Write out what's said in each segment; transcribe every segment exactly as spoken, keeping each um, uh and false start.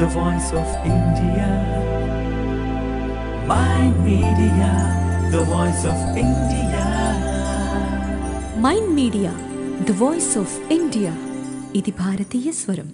the voice of India. Mind Media, the voice of India. Mind media the voice of India. ఇది భారతీయ స్వరం.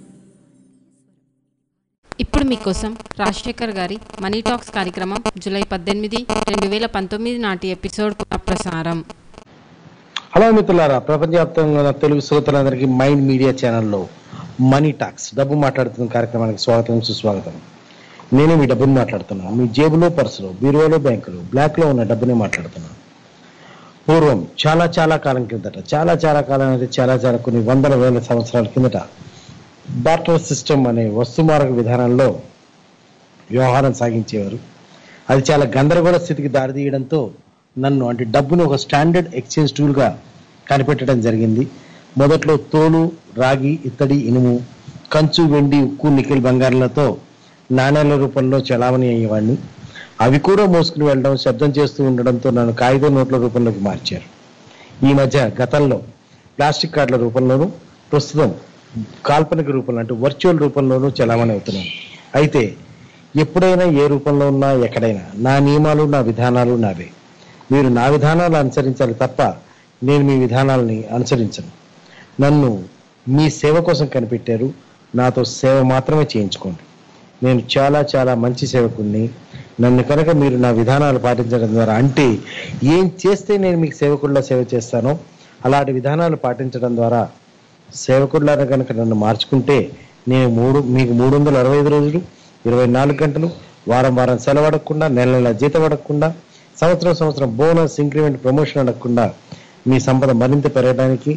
ఇప్పుడు మీకోసం రాజశేఖర్ గారి మనీ టాక్స్ కార్యక్రమం జూలై పద్దెనిమిది రెండు వేల పంతొమ్మిది నాటి ఎపిసోడ్ పునఃప్రసారం. హలో మిత్రులారా, ప్రపంచవ్యాప్తంగా తెలుగు శ్రోతలందరికీ మైండ్ మీడియా ఛానల్లో మనీ టాక్స్ డబ్బు మాట్లాడుతున్న కార్యక్రమానికి స్వాగతం, సుస్వాగతం. నేను మీ డబ్బుని మాట్లాడుతున్నాను. మీ జేబులో, పర్సులో, బీరువాలో, బ్యాంకులో బ్లాక్లో ఉన్న డబ్బునే మాట్లాడుతున్నాను. పూర్వం చాలా చాలా కాలం కిందట, చాలా చాలా కాలం అంటే చాలా చాలా కొన్ని వందల వేల సంవత్సరాల కిందట బార్టర్ సిస్టమ్ అనే వస్తుమారక విధానంలో వ్యవహారం సాగించేవారు. అది చాలా గందరగోళ స్థితికి దారితీయడంతో నన్ను అంటే డబ్బును ఒక స్టాండర్డ్ ఎక్స్చేంజ్ టూల్గా కనిపెట్టడం జరిగింది. మొదట్లో తోలు, రాగి, ఇత్తడి, ఇనుము, కంచు, వెండి, ఉక్కు, నికెల్, బంగారాలతో నాణ్యాల రూపంలో చలామణి అయ్యేవాడిని. అవి కూడా మోసుకుని వెళ్ళడం, శబ్దం చేస్తూ ఉండడంతో నన్ను కాగితం నోట్ల రూపంలోకి మార్చారు. ఈ మధ్య గతంలో ప్లాస్టిక్ కార్డుల రూపంలోనూ, ప్రస్తుతం కాల్పనిక రూపంలో అంటే వర్చువల్ రూపంలోనూ చలామణి అవుతున్నాను. అయితే ఎప్పుడైనా ఏ రూపంలో ఉన్నా ఎక్కడైనా నా నియమాలు, నా విధానాలు నావే. మీరు నా విధానాలు అనుసరించాలి తప్ప నేను మీ విధానాలని అనుసరించను. నన్ను మీ సేవ కోసం కనిపెట్టారు. నాతో సేవ మాత్రమే చేయించుకోండి. నేను చాలా చాలా మంచి సేవకుడిని. నన్ను కనుక మీరు నా విధానాలు పాటించడం ద్వారా, అంటే ఏం చేస్తే నేను మీకు సేవకుడిలా సేవ చేస్తానో అలాంటి విధానాలు పాటించడం ద్వారా సేవకుడిలాగా కనుక నన్ను మార్చుకుంటే నేను మూడు మీకు మూడు వందల అరవై ఐదు రోజులు, ఇరవై నాలుగు గంటలు, వారం వారం సెలవు అడగకుండా, నెల నెల జీతం అడగకుండా, సంవత్సరం సంవత్సరం బోనస్, ఇంక్రిమెంట్, ప్రమోషన్ అడగకుండా మీ సంపద మరింత పెరగడానికి,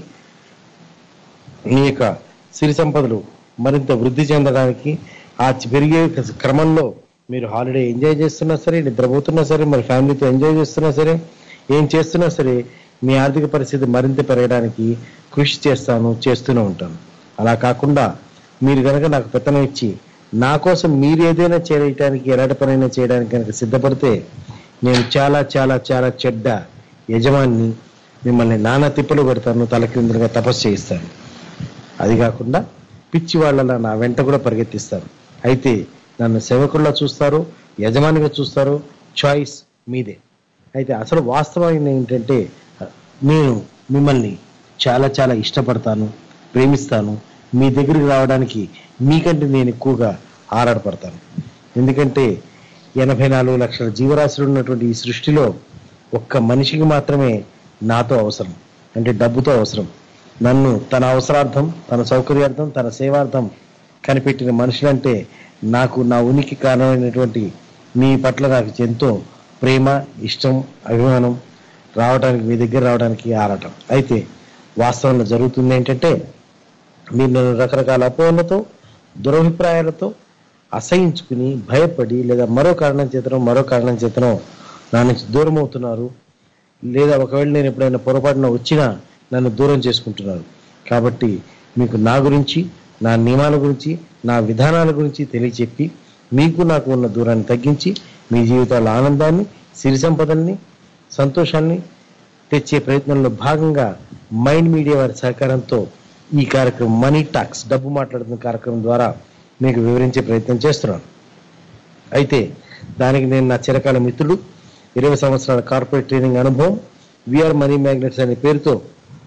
మీ యొక్క సిరి సంపదలు మరింత వృద్ధి చెందడానికి, ఆ పెరిగే క్రమంలో మీరు హాలిడే ఎంజాయ్ చేస్తున్నా సరే, నిద్రపోతున్నా సరే, మరి ఫ్యామిలీతో ఎంజాయ్ చేస్తున్నా సరే, ఏం చేస్తున్నా సరే మీ ఆర్థిక పరిస్థితి మరింత పెరగడానికి కృషి చేస్తాను, చేస్తూనే ఉంటాను. అలా కాకుండా మీరు కనుక నాకు పెత్తనం ఇచ్చి నా కోసం మీరు ఏదైనా చేయడానికి, ఎలాంటి పనైనా చేయడానికి కనుక సిద్ధపడితే నేను చాలా చాలా చాలా చెడ్డ యజమాని, మిమ్మల్ని నానా తిప్పలు పెడతాను, తలకిందులుగా తపస్సు చేయిస్తాను. అది కాకుండా పిచ్చి వాళ్ళలా నా వెంట కూడా పరిగెత్తిస్తారు. అయితే నన్ను సేవకుల్లా చూస్తారు, యజమానిగా చూస్తారు, చాయిస్ మీదే. అయితే అసలు వాస్తవం ఏంటంటే నేను మిమ్మల్ని చాలా చాలా ఇష్టపడతాను, ప్రేమిస్తాను. మీ దగ్గరికి రావడానికి మీకంటే నేను ఎక్కువగా ఆరాటపడతాను. ఎందుకంటే ఎనభై నాలుగు లక్షల జీవరాశులు ఉన్నటువంటి ఈ సృష్టిలో ఒక్క మనిషికి మాత్రమే నాతో అవసరం, అంటే డబ్బుతో అవసరం. నన్ను తన అవసరార్థం, తన సౌకర్యార్థం, తన సేవార్థం కనిపెట్టిన మనుషులంటే నాకు నా ఉనికి కారణమైనటువంటి మీ పట్ల నాకు ఎంతో ప్రేమ, ఇష్టం, అభిమానం రావడానికి, మీ దగ్గర రావడానికి ఆరాటం. అయితే వాస్తవంలో జరుగుతుంది ఏంటంటే మీరు నన్ను రకరకాల అపోహలతో, దురభిప్రాయాలతో అసహించుకుని, భయపడి, లేదా మరో కారణం చేతనో మరో కారణం చేతనో నా నుంచి దూరం అవుతున్నారు. లేదా ఒకవేళ నేను ఎప్పుడైనా పొరపాటున వచ్చినా నన్ను దూరం చేసుకుంటున్నారు. కాబట్టి మీకు నా గురించి, నా నియమాల గురించి, నా విధానాల గురించి తెలియచెప్పి మీకు నాకు ఉన్న దూరాన్ని తగ్గించి మీ జీవితాల ఆనందాన్ని, సిరి సంపదల్ని, సంతోషాన్ని తెచ్చే ప్రయత్నంలో భాగంగా మైండ్ మీడియా వారి సహకారంతో ఈ కార్యక్రమం మనీ టాక్స్ డబ్బు మాట్లాడుతున్న కార్యక్రమం ద్వారా మీకు వివరించే ప్రయత్నం చేస్తున్నాను. అయితే దానికి నేను నా చిరకాల మిత్రుడు, ఇరవై సంవత్సరాల కార్పొరేట్ ట్రైనింగ్ అనుభవం, విఆర్ మనీ మ్యాగ్నెట్స్ అనే పేరుతో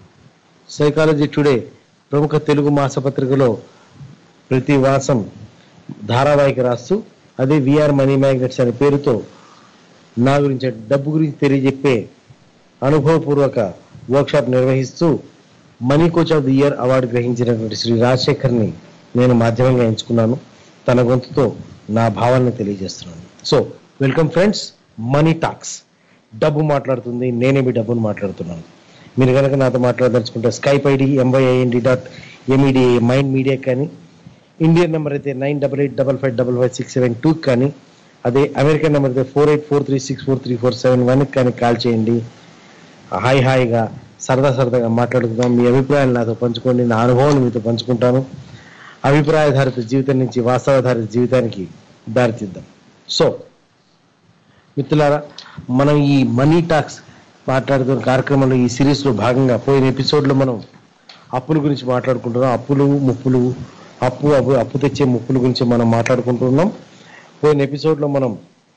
సైకాలజీ టుడే ప్రముఖ తెలుగు మాసపత్రికలో ప్రతి వాసం ధారావాహిక రాస్తూ, అదే విఆర్ మనీ మ్యాగ్నెట్స్ అనే పేరుతో నా గురించి, డబ్బు గురించి తెలియజెప్పే అనుభవపూర్వక వర్క్షాప్ నిర్వహిస్తూ money coach of the year award గ్రహించినటువంటి శ్రీ రాజశేఖర్ని నేను మాధ్యమంగా ఎంచుకున్నాను. తన గొంతుతో నా భావాలను తెలియజేస్తున్నాను. So welcome friends, money talks డబ్బు మాట్లాడుతుంది, నేనే మీ డబ్బును మాట్లాడుతున్నాను. మీరు కనుక నాతో మాట్లాడదలుచుకుంటే skype ID M Y I N D dot M E D A mind media కానీ, ఇండియన్ నెంబర్ అయితే nine double eight double five double five six seven two కానీ, అదే అమెరికన్ నెంబర్ అయితే four eight four three six four three four seven వన్కి కానీ కాల్ చేయండి. Hi హాయిగా సరదా సరదాగా మాట్లాడుకుందాం. మీ అభిప్రాయాలు నాతో పంచుకోండి, నా అనుభవాలు మీతో పంచుకుంటాను. అభిప్రాయాధారిత జీవితం నుంచి వాస్తవాధారిత జీవితానికి దారితీద్దాం. సో మిత్రులారా, మనం ఈ మనీ టాక్స్ మాట్లాడుతున్న కార్యక్రమంలో ఈ సిరీస్లో భాగంగా పోయిన ఎపిసోడ్లో మనం అప్పుల గురించి మాట్లాడుకుంటున్నాం. అప్పులు, ముప్పులు, అప్పు అప్పు అప్పు తెచ్చే ముప్పుల గురించి మనం మాట్లాడుకుంటున్నాం. పోయిన ఎపిసోడ్లో మనం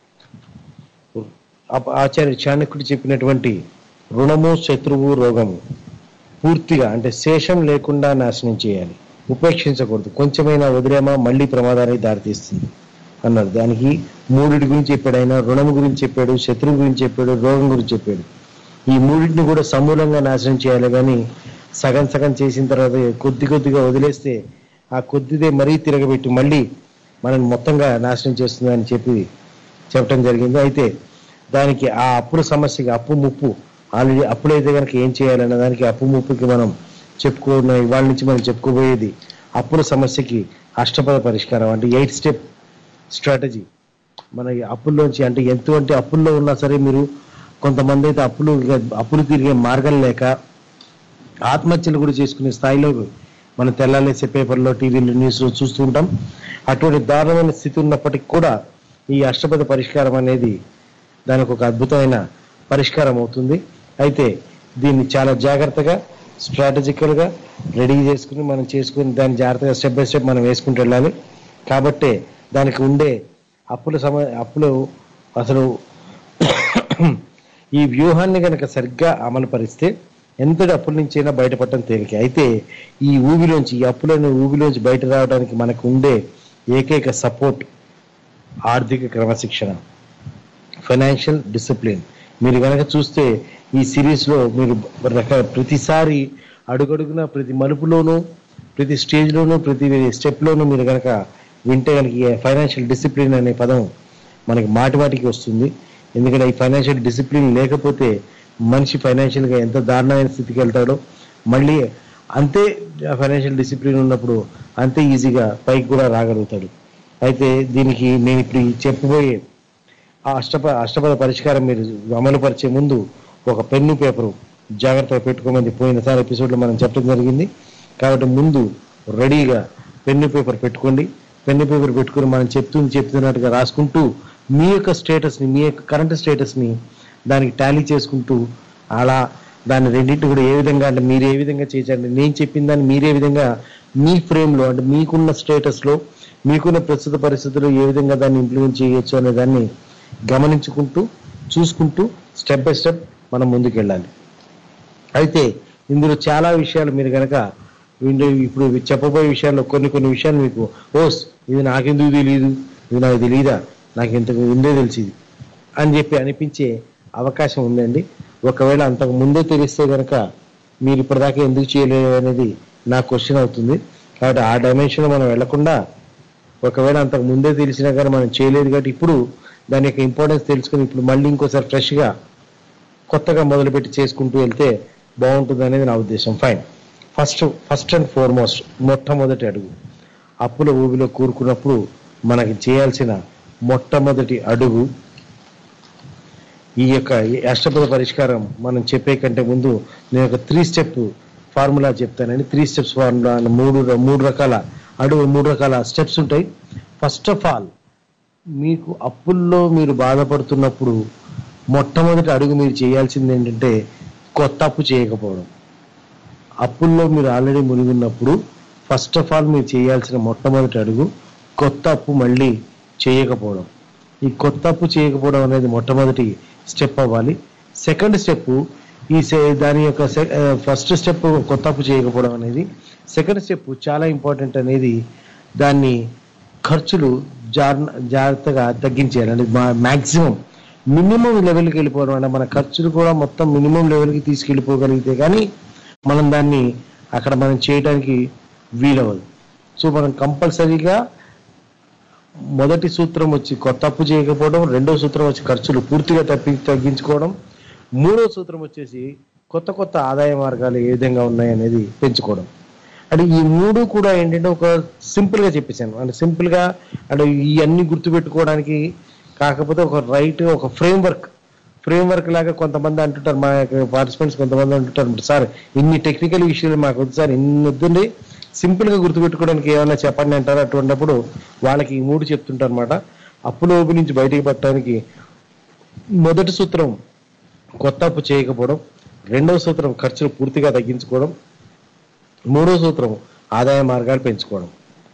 ఆచార్య చాణక్యుడు చెప్పినటువంటి రుణము శత్రువు రోగము పూర్తిగా అంటే శేషం లేకుండా నాశనం చేయాలి, ఉపేక్షించకూడదు, కొంచెమైనా వదిలేమా మళ్ళీ ప్రమాదానికి దారితీస్తుంది అన్నారు. దానికి మూడిటి గురించి చెప్పాడు ఆయన. రుణము గురించి చెప్పాడు, శత్రువు గురించి చెప్పాడు, రోగం గురించి చెప్పాడు. ఈ మూడింటిని కూడా సమూలంగా నాశనం చేయాలి, కానీ సగం సగం చేసిన తర్వాత కొద్ది కొద్దిగా వదిలేస్తే ఆ కొద్దిదే మరీ తిరగబెట్టి మళ్ళీ మనల్ని మొత్తంగా నాశనం చేస్తుంది అని చెప్పి చెప్పడం జరిగింది. అయితే దానికి ఆ అప్పుల సమస్యకి అప్పు ముప్పు ఆల్రెడీ అప్పులైతే కనుక ఏం చేయాలన్న దానికి అప్పు ముప్పుకి మనం చెప్పుకున్న ఇవాళ నుంచి మనం చెప్పుకోబోయేది అప్పుల సమస్యకి అష్టపద పరిష్కారం అంటే ఎయిట్ స్టెప్ స్ట్రాటజీ. మన అప్పుల్లోంచి అంటే ఎంతో అప్పుల్లో ఉన్నా సరే మీరు కొంతమంది అయితే అప్పులు అప్పులు తిరిగే మార్గం లేక ఆత్మహత్యలు కూడా చేసుకునే స్థాయిలో మనం తెల్లాలేసే పేపర్లో టీవీలో న్యూస్లో చూస్తూ ఉంటాం. అటువంటి దారుణమైన స్థితి ఉన్నప్పటికీ కూడా ఈ అష్టపద పరిష్కారం అనేది దానికి ఒక అద్భుతమైన పరిష్కారం అవుతుంది. అయితే దీన్ని చాలా జాగ్రత్తగా స్ట్రాటజికల్గా రెడీ చేసుకుని మనం చేసుకుని దాన్ని జాగ్రత్తగా స్టెప్ బై స్టెప్ మనం వేసుకుంటూ వెళ్ళాలి. కాబట్టే దానికి ఉండే అప్పుల సమ అప్పులు అసలు ఈ వ్యూహాన్ని కనుక సరిగ్గా అమలు పరిస్తే ఎంతటి అప్పుల నుంచి అయినా బయటపడటం తేలిక. అయితే ఈ ఊబిలోంచి ఈ అప్పులను ఊబిలోంచి బయట రావడానికి మనకు ఉండే ఏకైక సపోర్ట్ ఆర్థిక క్రమశిక్షణ, ఫైనాన్షియల్ డిసిప్లిన్. మీరు కనుక చూస్తే ఈ సిరీస్లో మీరు రక ప్రతిసారి అడుగడుగున ప్రతి మలుపులోనూ ప్రతి స్టేజ్లోనూ ప్రతి స్టెప్లోనూ మీరు కనుక వింటే కనుక ఫైనాన్షియల్ డిసిప్లిన్ అనే పదం మనకి మాటి మాటికి వస్తుంది. ఎందుకంటే ఈ ఫైనాన్షియల్ డిసిప్లిన్ లేకపోతే మనిషి ఫైనాన్షియల్గా ఎంత దారుణమైన స్థితికి వెళ్తాడో మళ్ళీ అంతే ఫైనాన్షియల్ డిసిప్లిన్ ఉన్నప్పుడు అంతే ఈజీగా పైకి కూడా రాగలుగుతాడు. అయితే దీనికి నేను ఇప్పుడు చెప్పబోయే ఆ అష్టప అష్టపద పరిష్కారం మీరు అమలు పరిచే ముందు ఒక పెన్ను పేపరు జాగ్రత్తగా పెట్టుకోమని పోయినసారి ఎపిసోడ్లో మనం చెప్పడం జరిగింది. కాబట్టి ముందు రెడీగా పెన్ను పేపర్ పెట్టుకోండి. పెన్ను పేపర్ పెట్టుకుని మనం చెప్తుంది చెప్తున్నట్టుగా రాసుకుంటూ మీ యొక్క స్టేటస్ని మీ యొక్క కరెంట్ స్టేటస్ని దానికి టాలీ చేసుకుంటూ అలా దాన్ని రెండింటిని కూడా ఏ విధంగా అంటే మీరు ఏ విధంగా చేయండి, నేను చెప్పిన దాన్ని మీరే విధంగా మీ ఫ్రేమ్లో అంటే మీకున్న స్టేటస్లో మీకున్న ప్రస్తుత పరిస్థితుల్లో ఏ విధంగా దాన్ని ఇంప్లిమెంట్ చేయొచ్చు అనే దాన్ని గమనించుకుంటూ చూసుకుంటూ స్టెప్ బై స్టెప్ మనం ముందుకు వెళ్ళాలి. అయితే ఇందులో చాలా విషయాలు మీరు కనుక ఇప్పుడు చెప్పబోయే విషయాల్లో కొన్ని కొన్ని విషయాలు మీకు ఓస్ ఇది నాకెందుకు తెలియదు, ఇది నాకు తెలియదా, నాకు ఇంతకు ముందే తెలిసింది అని చెప్పి అనిపించే అవకాశం ఉందండి. ఒకవేళ అంతకు ముందే తెలిస్తే కనుక మీరు ఇప్పటిదాకా ఎందుకు చేయలేదు అనేది నా క్వశ్చన్ అవుతుంది. కాబట్టి ఆ డైమెన్షన్లో మనం వెళ్లకుండా ఒకవేళ అంతకు ముందే తెలిసినా కానీ మనం చేయలేదు కాబట్టి ఇప్పుడు దాని యొక్క ఇంపార్టెన్స్ తెలుసుకుని ఇప్పుడు మళ్ళీ ఇంకోసారి ఫ్రెష్గా కొత్తగా మొదలుపెట్టి చేసుకుంటూ వెళ్తే బాగుంటుంది అనేది నా ఉద్దేశం. Fine. First first and foremost మొట్టమొదటి అడుగు అప్పుల ఊబిలో కూరుకున్నప్పుడు మనకి చేయాల్సిన మొట్టమొదటి అడుగు ఈ యొక్క అష్టపద పరిష్కారం మనం చెప్పే కంటే ముందు నేను ఒక త్రీ స్టెప్ ఫార్ములా చెప్తానండి. త్రీ స్టెప్స్ ఫార్ములా మూడు మూడు రకాల అడుగు మూడు రకాల స్టెప్స్ ఉంటాయి. ఫస్ట్ ఆఫ్ ఆల్ మీకు అప్పుల్లో మీరు బాధపడుతున్నప్పుడు మొట్టమొదటి అడుగు మీరు చేయాల్సింది ఏంటంటే కొత్త అప్పు చేయకపోవడం. అప్పుల్లో మీరు ఆల్రెడీ మునిగున్నప్పుడు ఫస్ట్ ఆఫ్ ఆల్ మీరు చేయాల్సిన మొట్టమొదటి అడుగు కొత్త అప్పు మళ్ళీ చేయకపోవడం. ఈ కొత్త అప్పు చేయకపోవడం అనేది మొట్టమొదటి స్టెప్ అవ్వాలి. సెకండ్ స్టెప్ ఈ దాని యొక్క ఫస్ట్ స్టెప్ కొత్త అప్పు చేయకపోవడం అనేది. సెకండ్ స్టెప్ చాలా ఇంపార్టెంట్ అనేది దాన్ని ఖర్చులు జాగ్రత్తగా తగ్గించేయాలి. అంటే మ్యాక్సిమం మినిమం లెవెల్కి వెళ్ళిపోవడం అంటే మన ఖర్చులు కూడా మొత్తం మినిమం లెవెల్కి తీసుకెళ్ళిపోగలిగితే కానీ మనం దాన్ని అక్కడ మనం చేయడానికి వీలవ్వదు. సో మనం కంపల్సరీగా మొదటి సూత్రం వచ్చి కొత్త అప్పు చేయకపోవడం, రెండో సూత్రం వచ్చి ఖర్చులు పూర్తిగా తప్పి తగ్గించుకోవడం, మూడో సూత్రం వచ్చేసి కొత్త కొత్త ఆదాయ మార్గాలు ఏ విధంగా ఉన్నాయి అనేది పెంచుకోవడం. అంటే ఈ మూడు కూడా ఏంటంటే ఒక సింపుల్గా చెప్పేశాను. అంటే సింపుల్గా అంటే ఇవన్నీ గుర్తుపెట్టుకోవడానికి కాకపోతే ఒక రైట్ ఒక ఫ్రేమ్వర్క్ ఫ్రేమ్వర్క్ లాగా కొంతమంది అంటుంటారు, మా యొక్క పార్టిసిపెంట్స్ కొంతమంది అంటుంటారు, సార్ ఇన్ని టెక్నికల్ విషయాలు మాకు వద్దు సార్, ఇన్ని వద్దండి, సింపుల్గా గుర్తుపెట్టుకోవడానికి ఏమైనా చెప్పండి అంటారు. అటువంటిప్పుడు వాళ్ళకి ఈ మూడు చెప్తుంటారు అనమాట. అప్పుల ఊబి నుంచి బయటికి పట్టడానికి మొదటి సూత్రం కొత్త అప్పు చేయకపోవడం, రెండవ సూత్రం ఖర్చులు పూర్తిగా తగ్గించుకోవడం, మూడో సూత్రం ఆదాయ మార్గాలు పెంచుకోవడం.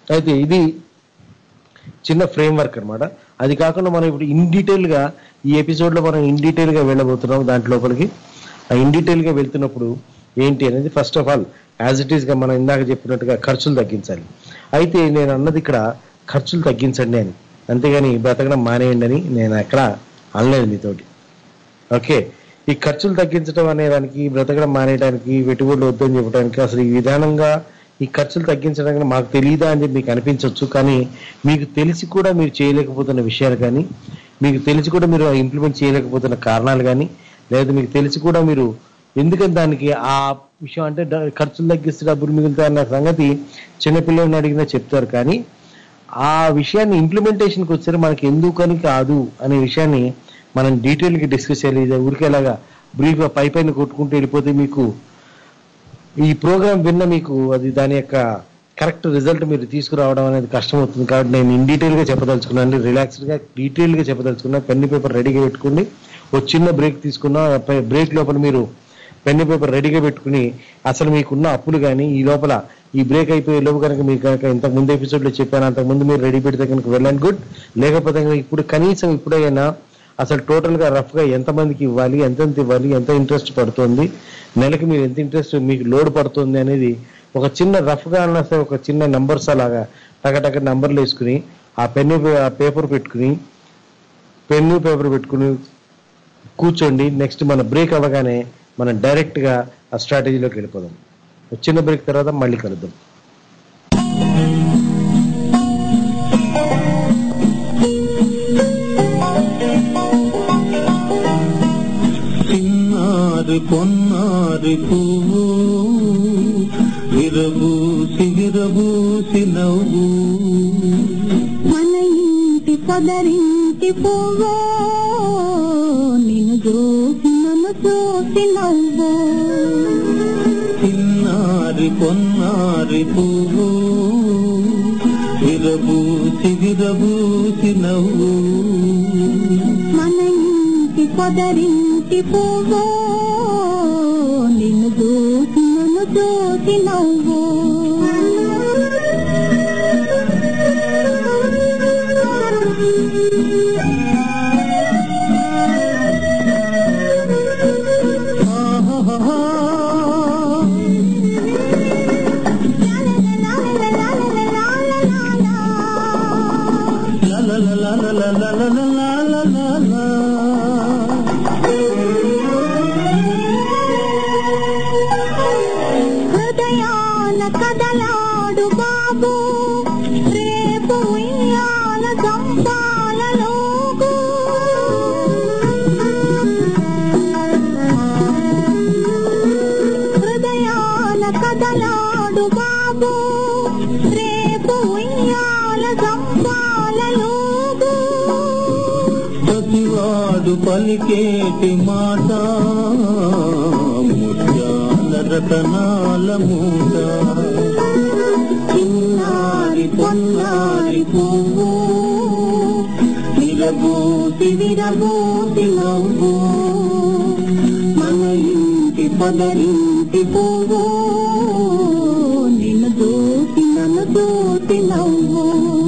అయితే ఇది చిన్న ఫ్రేమ్ వర్క్ అనమాట. అది కాకుండా మనం ఇప్పుడు ఇన్ డీటెయిల్గా ఈ ఎపిసోడ్లో మనం ఇన్ డీటెయిల్గా వెళ్ళబోతున్నాం. దాంట్ లోపలికి ఆ ఇన్ డీటెయిల్గా వెళ్తున్నప్పుడు ఏంటి అనేది first of all as it ఈస్గా మనం ఇందాక చెప్పినట్టుగా ఖర్చులు తగ్గించాలి. అయితే నేను అన్నది ఇక్కడ ఖర్చులు తగ్గించండి అని, అంతేగాని బ్రతకడం మానేయండి అని నేను ఎక్కడ అనలేదు మీతోటి. ఓకే, ఈ ఖర్చులు తగ్గించడం అనేదానికి, బ్రతకడం మానేయడానికి, పెట్టుబడులు వద్దని చెప్పడానికి అసలు ఈ విధానంగా ఈ ఖర్చులు తగ్గించడానికి మాకు తెలియదా అని చెప్పి మీకు అనిపించవచ్చు. కానీ మీకు తెలిసి కూడా మీరు చేయలేకపోతున్న విషయాలు కానీ, మీకు తెలిసి కూడా మీరు ఇంప్లిమెంట్ చేయలేకపోతున్న కారణాలు కానీ, లేదా మీకు తెలిసి కూడా మీరు ఎందుకని దానికి ఆ విషయం అంటే ఖర్చులు తగ్గిస్తే డబ్బులు మిగులుతాయి అన్న సంగతి చిన్నపిల్లల్ని అడిగినా చెప్తారు. కానీ ఆ విషయాన్ని ఇంప్లిమెంటేషన్కి వచ్చారు మనకి ఎందుకని కాదు అనే విషయాన్ని మనం డీటెయిల్గా డిస్కస్ చేయాలి. ఊరికేలాగా బ్రీఫ్గా పై పైన కొట్టుకుంటూ వెళ్ళిపోతే మీకు ఈ ప్రోగ్రామ్ విన్న మీకు అది దాని యొక్క కరెక్ట్ రిజల్ట్ మీరు తీసుకురావడం అనేది కష్టం అవుతుంది. కాబట్టి నేను ఇన్ డీటెయిల్గా చెప్పదలుచుకున్నాను, రిలాక్స్డ్గా డీటెయిల్గా చెప్పదలుచుకున్నాను. పెన్ను పేపర్ రెడీగా పెట్టుకుని ఒక చిన్న బ్రేక్ తీసుకున్నా. బ్రేక్ లోపల మీరు పెన్ను పేపర్ రెడీగా పెట్టుకుని అసలు మీకున్న అప్పులు కానీ ఈ లోపల ఈ బ్రేక్ అయిపోయే లోపు కనుక మీకు కనుక ఇంతకు ముందు ఎపిసోడ్లో చెప్పాను అంతకుముందు మీరు రెడీ పెడితే కనుక వెళ్ళండి గుడ్. లేకపోతే ఇప్పుడు కనీసం ఇప్పుడైనా అసలు టోటల్గా రఫ్గా ఎంతమందికి ఇవ్వాలి, ఎంతెంత ఇవ్వాలి, ఎంత ఇంట్రెస్ట్ పడుతుంది, నెలకి మీరు ఎంత ఇంట్రెస్ట్ మీకు లోడ్ పడుతుంది అనేది ఒక చిన్న రఫ్గా అన్నా సరే ఒక చిన్న నెంబర్స్ అలాగా టకటక నెంబర్లు వేసుకుని ఆ పెన్ను ఆ పేపర్ పెట్టుకుని పెన్ను పేపర్ పెట్టుకుని కూర్చోండి. నెక్స్ట్ మన బ్రేక్ అవ్వగానే మనం డైరెక్ట్గా ఆ స్ట్రాటజీలోకి వెళ్ళిపోదాం. చిన్న బ్రేక్ తర్వాత మళ్ళీ కలుద్దాం. చిన్నారి పొన్నారి పువ్వు విరబూసి విరబూసి నవ్వు మన ఇంటి పొదరింటి పువ్వు నిన్ను చూసి నన్ను చూసి నవ్వు. చిన్నారి పొన్నారి పువ్వు విరబూసి విరబూసి నవ్వు మన ఇంటి పొదరింటి పువ్వు నిన్ను చూసి నన్ను చూసి నవ్వు. హృదయాన కదలాడు బాబు రేపు ఇయ్యాల సంపాలలోగు. హృదయాన కదలాడు బాబు రేపు ఇయ్యాల సంపాలలోగు. ప్రతివాడు పలికేటి మాట ముత్యాల రతనాల మూట. చిన్నారి పొన్నారి పువ్వు విరబూసి విరబూసి నవ్వు మన ఇంటి పొదరింటి పువ్వు నిన్ను చూసి నన్ను చూసి నవ్వు.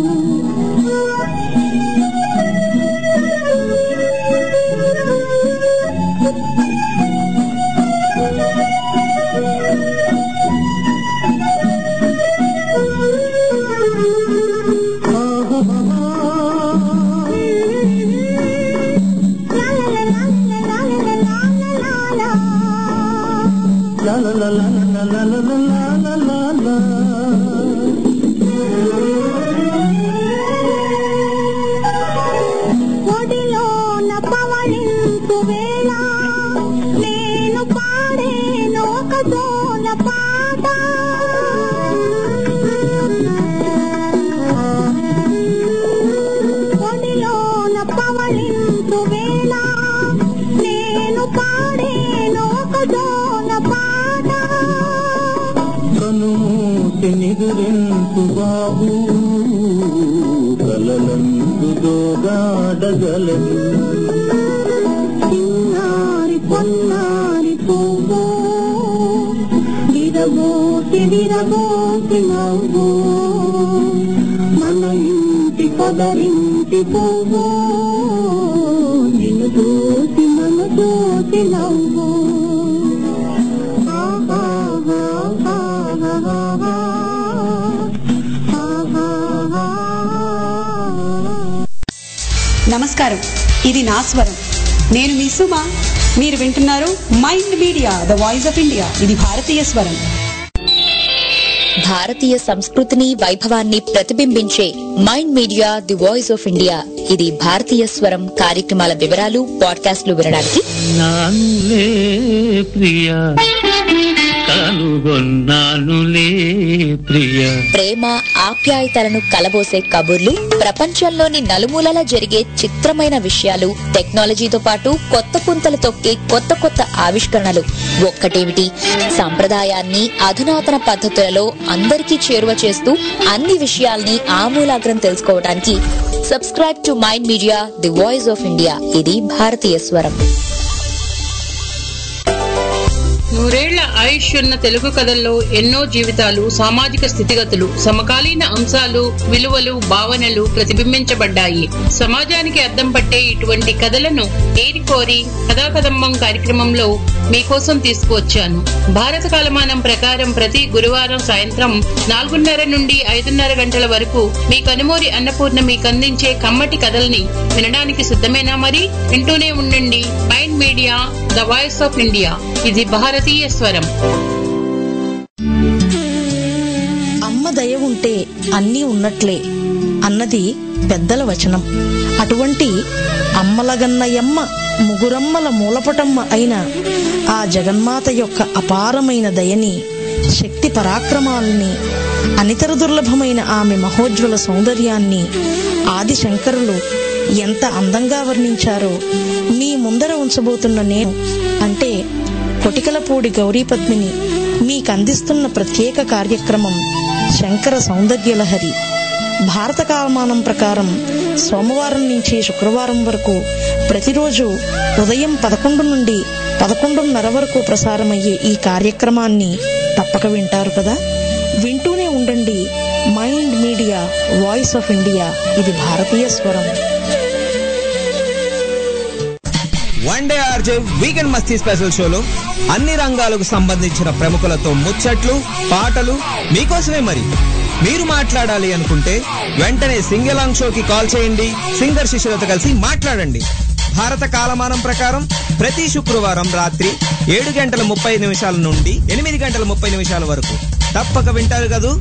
ఒడిలోన పవళింపు వేళ నేను పాడేను ఒక సోల పాట. ఒడిలోన పవళింపు వేళ నేను పాడేను ఒక సోల పాట. కనుమూసి నిదురింపు బాబు కలలందు దోగాడగలదు. చిన్నారి పొన్నారి పువ్వు విరబూసి విరబూసి నవ్వు పొదరింటి పువ్వు నిన్ను చూసి నన్ను చూసి నవ్వు నమస్కారం, ఇది నా స్వరం. నేను మీ సుమ. మీరు వింటున్నారు mind media, the voice of India. ఇది భారతీయ స్వరం. భారతీయ సంస్కృతిని వైభవాన్ని ప్రతిబింబించే mind media, the voice of India. ఇది భారతీయ స్వరం కార్యక్రమాల వివరాలు, పాడ్కాస్ట్లు వినడానికి నానులే ప్రియ కనుగొన్నానులే ప్రియ. ప్రేమ ఆప్యాయతలను కలబోసే కబుర్లు, ప్రపంచంలోని నలుమూలలా జరిగే చిత్రమైన విషయాలు, టెక్నాలజీతో పాటు కొత్త పుంతలు తొక్కే కొత్త కొత్త ఆవిష్కరణలు. ఒక్కటేమిటి, సంప్రదాయాన్ని అధునాతన పద్ధతులలో అందరికీ చేరువ చేస్తూ అన్ని విషయాల్ని ఆమూలాగ్రం తెలుసుకోవడానికి subscribe to mind media, the voice of India. ఇది భారతీయ స్వరం. నూరేళ్ల ఆయుష్ ఉన్న తెలుగు కథల్లో ఎన్నో జీవితాలు, సామాజిక స్థితిగతులు, సమకాలీన అంశాలు, విలువలు, భావనలు ప్రతిబింబించబడ్డాయి. సమాజానికి అద్దం పట్టే ఇటువంటి కథలను ఏరికోరి కథాకదంబం కార్యక్రమంలో మీకోసం తీసుకువచ్చాను. భారత కాలమానం ప్రకారం ప్రతి గురువారం సాయంత్రం నాలుగున్నర నుండి ఐదున్నర గంటల వరకు మీ కనుమూరి అన్నపూర్ణ మీకు అందించే కమ్మటి కథల్ని వినడానికి సిద్ధమేనా? మరి వింటూనే ఉండండి mind media, the voice of India. ఇది భారతీయ స్వరం. అమ్మ దయ ఉంటే అన్నీ ఉన్నట్లే అన్నది పెద్దల వచనం. అటువంటి అమ్మలగన్నయమ్మ, ముగురమ్మల మూలపటమ్మ అయిన ఆ జగన్మాత యొక్క అపారమైన దయని, శక్తి పరాక్రమాలని, అనితర దుర్లభమైన ఆమె మహోజ్వల సౌందర్యాన్ని ఆది శంకరులు ఎంత అందంగా వర్ణించారో మీ ముందర ఉంచబోతున్న నేను, అంటే కొటికలపూడి గౌరీ పద్మిని, మీకందిస్తున్న ప్రత్యేక కార్యక్రమం శంకర సౌందర్యలహరి. భారత కాలమానం ప్రకారం సోమవారం నుంచి శుక్రవారం వరకు ప్రతిరోజు ఉదయం పదకొండు నుండి పదకొండున్నర వరకు ప్రసారమయ్యే ఈ కార్యక్రమాన్ని తప్పక వింటారు కదా. వింటూనే ఉండండి mind media, voice of India. ఇది భారతీయ స్వరం. One day RJ weekend masti special షోలో అన్ని రంగాలకు సంబంధించిన ప్రముఖులతో ముచ్చట్లు, పాటలు మీకోసమే. మరి మీరు మాట్లాడాలి అనుకుంటే వెంటనే సింగలాంగ్ షోకి కాల్ చేయండి. సింగర్ శిష్యులతో కలిసి మాట్లాడండి. భారత కాలమానం ప్రకారం ప్రతి శుక్రవారం రాత్రి ఏడు గంటల ముప్పై నిమిషాల నుండి ఎనిమిది గంటల ముప్పై నిమిషాల వరకు తప్పక వింటారు కదూ.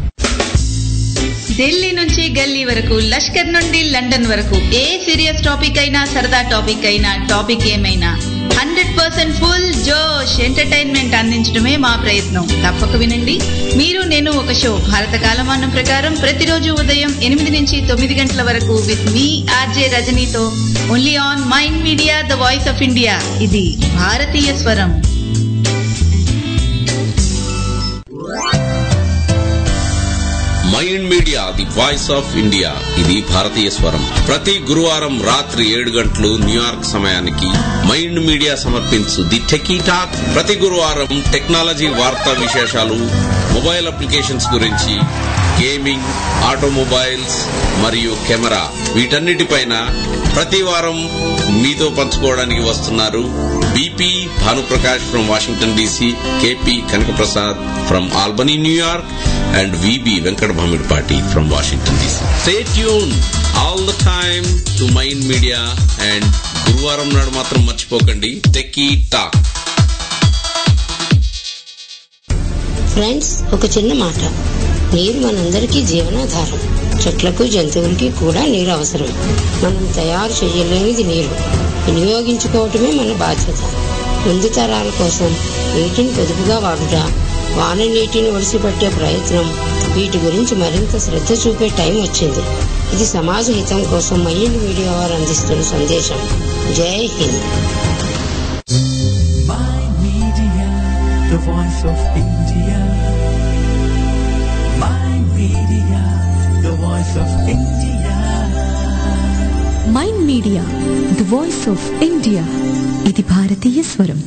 ఢిల్లీ నుంచి గల్లీ వరకు, లష్కర్ నుండి లండన్ వరకు, ఏ సీరియస్ టాపిక్ అయినా సరదా టాపిక్ అయినా, టాపిక్ ఏమైనా hundred percent full josh entertainment అందించడమే మా ప్రయత్నం. తప్పక వినండి. మీరు నేను ఒక షో భారత కాలమానం ప్రకారం ప్రతిరోజు ఉదయం ఎనిమిది నుంచి తొమ్మిది గంటల వరకు విత్ మీ ఆర్జే రజనీతో only on mind media, the voice of India. ఇది భారతీయ స్వరం. Mind media, the voice of India. ఇది భారతీయ స్వరం. ప్రతి గురువారం రాత్రి ఏడు గంటలు న్యూయార్క్ సమయానికి మైండ్ మీడియా సమర్పించు ది టెకీ టాక్. ప్రతి గురువారం టెక్నాలజీ వార్తా విశేషాలు, మొబైల్ అప్లికేషన్స్ గురించి, గేమింగ్, ఆటోమొబైల్స్ మరియు కెమెరా, వీటన్నిటిపైన ప్రతి వారం మీతో పంచుకోవడానికి వస్తున్నారు BP Bhanuprakash from Washington DC, KP Kanakaprasad from Albany New York, and V B Venkat Bhamidpati from Washington D C. Stay tuned all the time to Mind Media, and గురువారం నాడు మాత్రం మర్చిపోకండి టెకీ టాక్. ఫ్రెండ్స్, ఒక చిన్న మాట. నీరు మనందరికీ జీవనాధారం. చెట్లకు, జంతువులకి కూడా నీరు అవసరం. మనం తయారు చేయలేనిది నీరు. వినియోగించుకోవటమే మన బాధ్యత. ముందు తరాల కోసం నీటిని పొదుపుగా వాడుట, వాన నీటిని ఒడిసిపట్టే ప్రయత్నం, వీటి గురించి మరింత శ్రద్ధ చూపే టైం వచ్చింది. ఇది సమాజ హితం కోసం మైండ్ మీడియా వారు అందిస్తున్న సందేశం. Jai Hind. Mind Media, the voice of India. Mind Media, the voice of India. Mind media, the voice of India. ఇది భారతీయ స్వరం.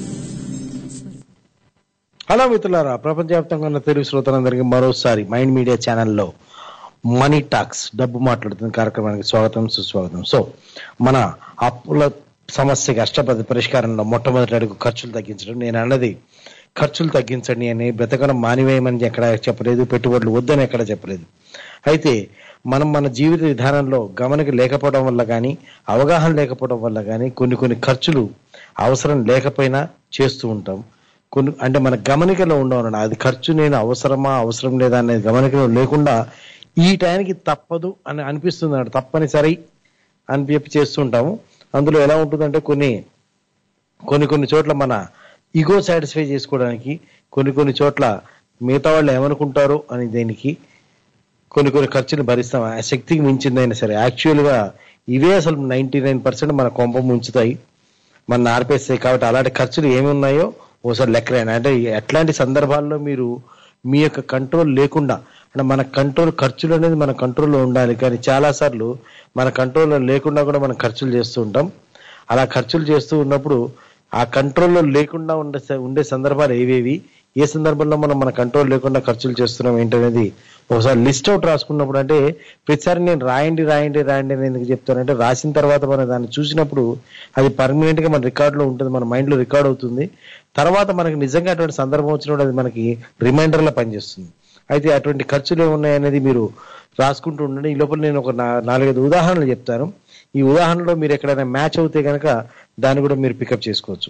హలో మిత్రులారా, ప్రపంచవ్యాప్తంగా ఉన్న తెలుగు శ్రోతలందరికీ మరోసారి మైండ్ మీడియా ఛానల్లో మనీ టాక్స్ డబ్బు మాట్లాడుతున్న కార్యక్రమానికి స్వాగతం సుస్వాగతం. సో మన అప్పుల సమస్యకి అష్టపది పరిష్కారంలో మొట్టమొదటి అడుగు ఖర్చులు తగ్గించడం. నేను అన్నది ఖర్చులు తగ్గించండి అని, బ్రతకడం మానివేయమని ఎక్కడ చెప్పలేదు, పెట్టుబడులు వద్దని ఎక్కడ చెప్పలేదు. అయితే మనం మన జీవిత విధానంలో గమనిక లేకపోవడం వల్ల కానీ, అవగాహన లేకపోవడం వల్ల కానీ కొన్ని కొన్ని ఖర్చులు అవసరం లేకపోయినా చేస్తూ ఉంటాం. కొన్ని అంటే మన గమనికలో ఉండవు. అది ఖర్చు నేను అవసరమా అవసరం లేదా అనేది గమనికలో లేకుండా ఈ టైంకి తప్పదు అని అనిపిస్తుంది అన్నమాట, తప్పనిసరి అని చెప్పి చేస్తూ ఉంటాము. అందులో ఎలా ఉంటుందంటే కొన్ని కొన్ని కొన్ని చోట్ల మన ఈగో సాటిస్ఫై చేసుకోవడానికి, కొన్ని కొన్ని చోట్ల మిగతా వాళ్ళు ఏమనుకుంటారో అని దేనికి కొన్ని కొన్ని ఖర్చులు భరిస్తాం. ఆ శక్తికి మించిందైనా సరే యాక్చువల్గా ఇవే అసలు నైంటీ నైన్ పర్సెంట్ మన కొంప ముంచుతాయి, మన ఆర్పేస్తాయి. కాబట్టి అలాంటి ఖర్చులు ఏమి ఉన్నాయో ఓసారి లెక్కలేనా. అంటే ఎట్లాంటి సందర్భాల్లో మీరు మీ యొక్క కంట్రోల్ లేకుండా, అంటే మన కంట్రోల్ ఖర్చులు అనేది మన కంట్రోల్లో ఉండాలి, కానీ చాలాసార్లు మన కంట్రోల్లో లేకుండా కూడా మనం ఖర్చులు చేస్తూ ఉంటాం. అలా ఖర్చులు చేస్తూ ఉన్నప్పుడు ఆ కంట్రోల్లో లేకుండా ఉండే ఉండే సందర్భాలు ఏవేవి, ఏ సందర్భంలో మనం మన కంట్రోల్ లేకుండా ఖర్చులు చేస్తున్నాం ఏంటనేది ఒకసారి లిస్ట్ అవుట్ రాసుకున్నప్పుడు, అంటే ప్రతిసారి నేను రాయండి రాయండి రాయండి అని ఎందుకు చెప్తానంటే రాసిన తర్వాత మనం దాన్ని చూసినప్పుడు అది పర్మనెంట్ గా మన రికార్డులో ఉంటుంది, మన మైండ్ లో రికార్డ్ అవుతుంది. తర్వాత మనకి నిజంగా అటువంటి సందర్భం వచ్చినప్పుడు అది మనకి రిమైండర్ లా పనిచేస్తుంది. అయితే అటువంటి ఖర్చులు ఏమున్నాయనేది మీరు రాసుకుంటూ ఉండండి. ఈ లోపల నేను ఒక నాలుగైదు ఉదాహరణలు చెప్తాను. ఈ ఉదాహరణలో మీరు ఎక్కడైనా మ్యాచ్ అవుతే కనుక దాన్ని కూడా మీరు పికప్ చేసుకోవచ్చు.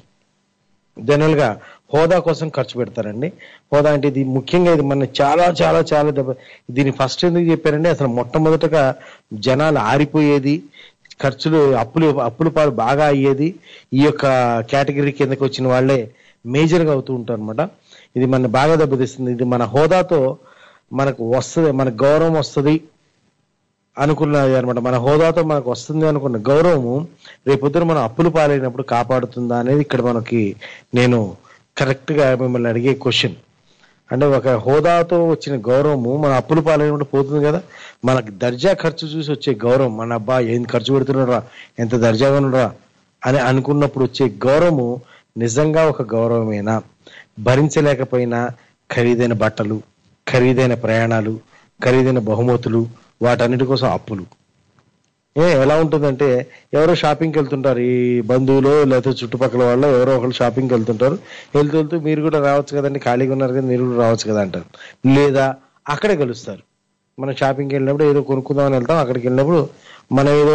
జనరల్ గా హోదా కోసం ఖర్చు పెడతారండి. హోదా అంటే ఇది ముఖ్యంగా ఇది మన చాలా చాలా చాలా దెబ్బ. దీన్ని ఫస్ట్ ఎందుకు చెప్పారంటే అసలు మొట్టమొదటగా జనాలు ఆరిపోయేది, ఖర్చులు అప్పులు అప్పుల పాలు బాగా అయ్యేది ఈ యొక్క కేటగిరీ కిందకి వచ్చిన వాళ్ళే మేజర్గా అవుతూ ఉంటారు అనమాట. ఇది మన బాగా దెబ్బతీస్తుంది. ఇది మన హోదాతో మనకు వస్తుంది, మన గౌరవం వస్తుంది అనుకున్నది అనమాట. మన హోదాతో మనకు వస్తుంది అనుకున్న గౌరవము రేపొద్దున మనం అప్పులు పాలైనప్పుడు కాపాడుతుందా అనేది ఇక్కడ మనకి నేను కరెక్ట్ గా మిమ్మల్ని అడిగే క్వశ్చన్. అంటే ఒక హోదాతో వచ్చిన గౌరవము మన అప్పులు పాలైనప్పుడు పోతుంది కదా. మనకు దర్జా ఖర్చు చూసి వచ్చే గౌరవం, మన అబ్బా ఏం ఖర్చు పెడుతున్నారా, ఎంత దర్జాగా ఉన్నారా అని అనుకున్నప్పుడు వచ్చే గౌరవము నిజంగా ఒక గౌరవమేనా? భరించలేకపోయినా ఖరీదైన బట్టలు, ఖరీదైన ప్రయాణాలు, ఖరీదైన బహుమతులు, వాటన్నిటి కోసం అప్పులు. ఏ ఎలా ఉంటుందంటే ఎవరో షాపింగ్కి వెళ్తుంటారు, ఈ బంధువులు లేకపోతే చుట్టుపక్కల వాళ్ళు ఎవరో ఒకరు షాపింగ్కి వెళ్తుంటారు. వెళ్తూ వెళ్తూ మీరు కూడా రావచ్చు కదండి, ఖాళీగా ఉన్నారు కదా మీరు కూడా రావచ్చు కదా అంటారు. లేదా అక్కడే కలుస్తారు. మనం షాపింగ్కి వెళ్ళినప్పుడు ఏదో కొనుక్కుందామని వెళ్తాం, అక్కడికి వెళ్ళినప్పుడు మనం ఏదో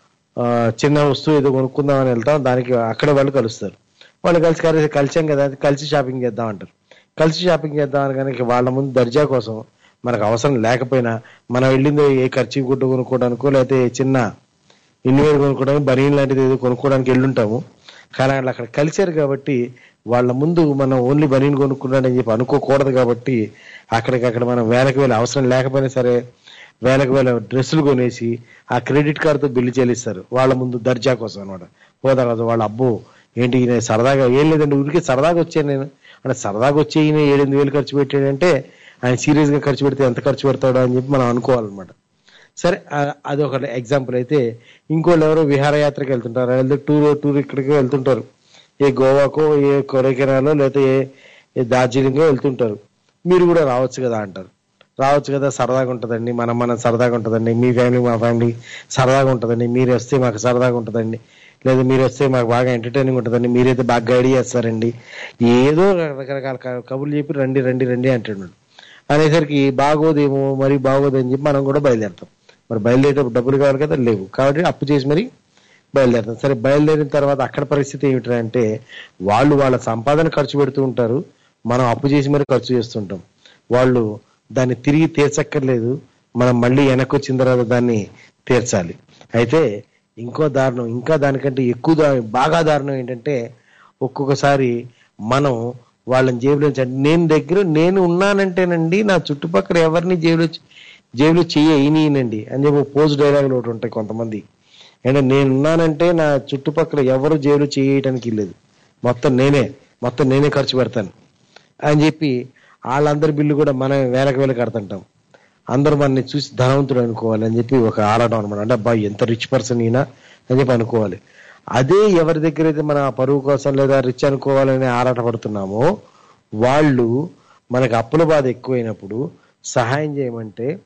చిన్న వస్తువు ఏదో కొనుక్కుందామని వెళ్తాం, దానికి అక్కడే వాళ్ళు కలుస్తారు. వాళ్ళు కలిసి కలిసి కలిసాం కదా కలిసి షాపింగ్ చేద్దాం అంటారు. కలిసి షాపింగ్ చేద్దాం అని కానీ వాళ్ళ ముందు దర్జా కోసం మనకు అవసరం లేకపోయినా మనం వెళ్ళిందో ఏ ఖర్చు గుడ్డ కొనుక్కోవడానికో లేకపోతే చిన్న ఇన్వేర్ కొనుక్కోవడానికి బనీన్ లాంటిది ఏదో కొనుక్కోవడానికి వెళ్ళుంటాము. కానీ వాళ్ళు అక్కడ కలిసారు కాబట్టి వాళ్ళ ముందు మనం ఓన్లీ బనీన్ కొనుక్కున్నాడని చెప్పి అనుకోకూడదు. కాబట్టి అక్కడికక్కడ మనం వేలకు వేల అవసరం లేకపోయినా సరే వేలకు వేల డ్రెస్సులు కొనేసి ఆ క్రెడిట్ కార్డుతో బిల్లు చెల్లిస్తారు వాళ్ళ ముందు దర్జా కోసం అనమాట. హోదా కోసం. వాళ్ళ అబ్బో ఏంటి ఈయన సరదాగా, ఏం లేదండి ఊరికి సరదాగా వచ్చాను నేను అంటే సరదాగా వచ్చే ఈయన ఏడెనిమిది వేలు ఖర్చు పెట్టాడంటే ఆయన సీరియస్ గా ఖర్చు పెడితే ఎంత ఖర్చు పెడతాడో అని చెప్పి మనం అనుకోవాలన్నమాట. సరే అది ఒక ఎగ్జాంపుల్. అయితే ఇంకోళ్ళు ఎవరో విహారయాత్రకి వెళ్తుంటారు, వెళ్తే టూర్ టూర్ ఇక్కడికి వెళ్తుంటారు, ఏ గోవాకో ఏ కొరైకెనాలో లేకపోతే ఏ డార్జిలింగో వెళ్తుంటారు. మీరు కూడా రావచ్చు కదా అంటారు. రావచ్చు కదా, సరదాగా ఉంటుందండి, మనం మనం సరదాగా ఉంటుందండి, మీ ఫ్యామిలీ మా ఫ్యామిలీ సరదాగా ఉంటుందండి, మీరు వస్తే మాకు సరదాగా ఉంటుందండి, లేదా మీరు వస్తే మాకు బాగా ఎంటర్టైనింగ్ ఉంటుందండి, మీరైతే బాగా గైడ్ చేస్తారండి, ఏదో రకరకాల కబుర్లు చెప్పి రండి రండి రండి అంటున్నాడు. అనేసరికి బాగోదేమో మరి బాగోదని చెప్పి మనం కూడా బయలుదేరుతాం. మరి బయలుదేరేటప్పుడు డబ్బులు కావాలి కదా, లేవు కాబట్టి అప్పు చేసి మరి బయలుదేరుతాం. సరే బయలుదేరిన తర్వాత అక్కడ పరిస్థితి ఏమిటంటే వాళ్ళు వాళ్ళ సంపాదన ఖర్చు పెడుతూ ఉంటారు, మనం అప్పు చేసి మరి ఖర్చు చేస్తుంటాం. వాళ్ళు దాన్ని తిరిగి తీర్చక్కర్లేదు, మనం మళ్ళీ వెనక్కి వచ్చిన తర్వాత దాన్ని తీర్చాలి. అయితే ఇంకో దారుణం, ఇంకా దానికంటే ఎక్కువ దారుణం, బాగా దారుణం ఏంటంటే ఒక్కొక్కసారి మనం వాళ్ళని జేబులో నేను దగ్గర నేను ఉన్నానంటేనండి నా చుట్టుపక్కల ఎవరిని జేబులో జేబులో చెయ్యనండి అని చెప్పి పోస్ట్ డైలాగులు ఒకటి ఉంటాయి కొంతమంది. అంటే నేనున్నానంటే నా చుట్టుపక్కల ఎవరు జేబులో చేయటానికి లేదు, మొత్తం నేనే మొత్తం నేనే ఖర్చు పెడతాను అని చెప్పి వాళ్ళందరి బిల్లు కూడా మనం వేలకు వేలు కడుతుంటాం. అందరూ మనని చూసి ధనవంతుడు అనుకోవాలి అని చెప్పి ఒక ఆడటం అనమాట. అంటే అబ్బా ఎంత రిచ్ పర్సన్ ఈయన అని చెప్పి అనుకోవాలి. అదే ఎవరి దగ్గర అయితే మన పరువు కోసం లేదా రిచ్ అనుకోవాలని ఆరాట పడుతున్నామో వాళ్ళు మనకు అప్పుల బాధ ఎక్కువైనప్పుడు సహాయం చేయమంటే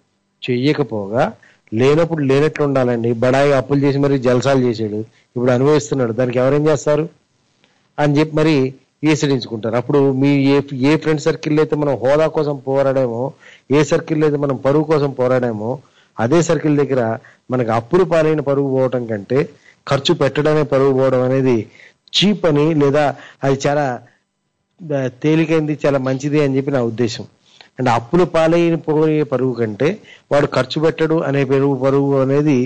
చెయ్యకపోగా లేనప్పుడు లేనట్లు ఉండాలండి. బడాయి అప్పులు చేసి మరి జలసాలు చేసాడు, ఇప్పుడు అనుభవిస్తున్నాడు, దానికి ఎవరేం చేస్తారు అని చెప్పి మరి ఈసడించుకుంటారు. అప్పుడు మీ ఏ ఏ ఫ్రెండ్ సర్కిల్ అయితే మనం హోదా కోసం పోరాడామో, ఏ సర్కిల్ అయితే మనం పరువు కోసం పోరాడామో, అదే సర్కిల్ దగ్గర మనకు అప్పులు పాలైన పరుగు పోవటం కంటే ఖర్చు పెట్టడమే పరుగు పోవడం అనేది చీప్ అని, లేదా అది చాలా తేలికైంది, చాలా మంచిది అని చెప్పి నా ఉద్దేశం. అంటే అప్పులు పాలైన పోయే పరుగు కంటే వాడు ఖర్చు పెట్టడు అనే పరుగు పరుగు అనేది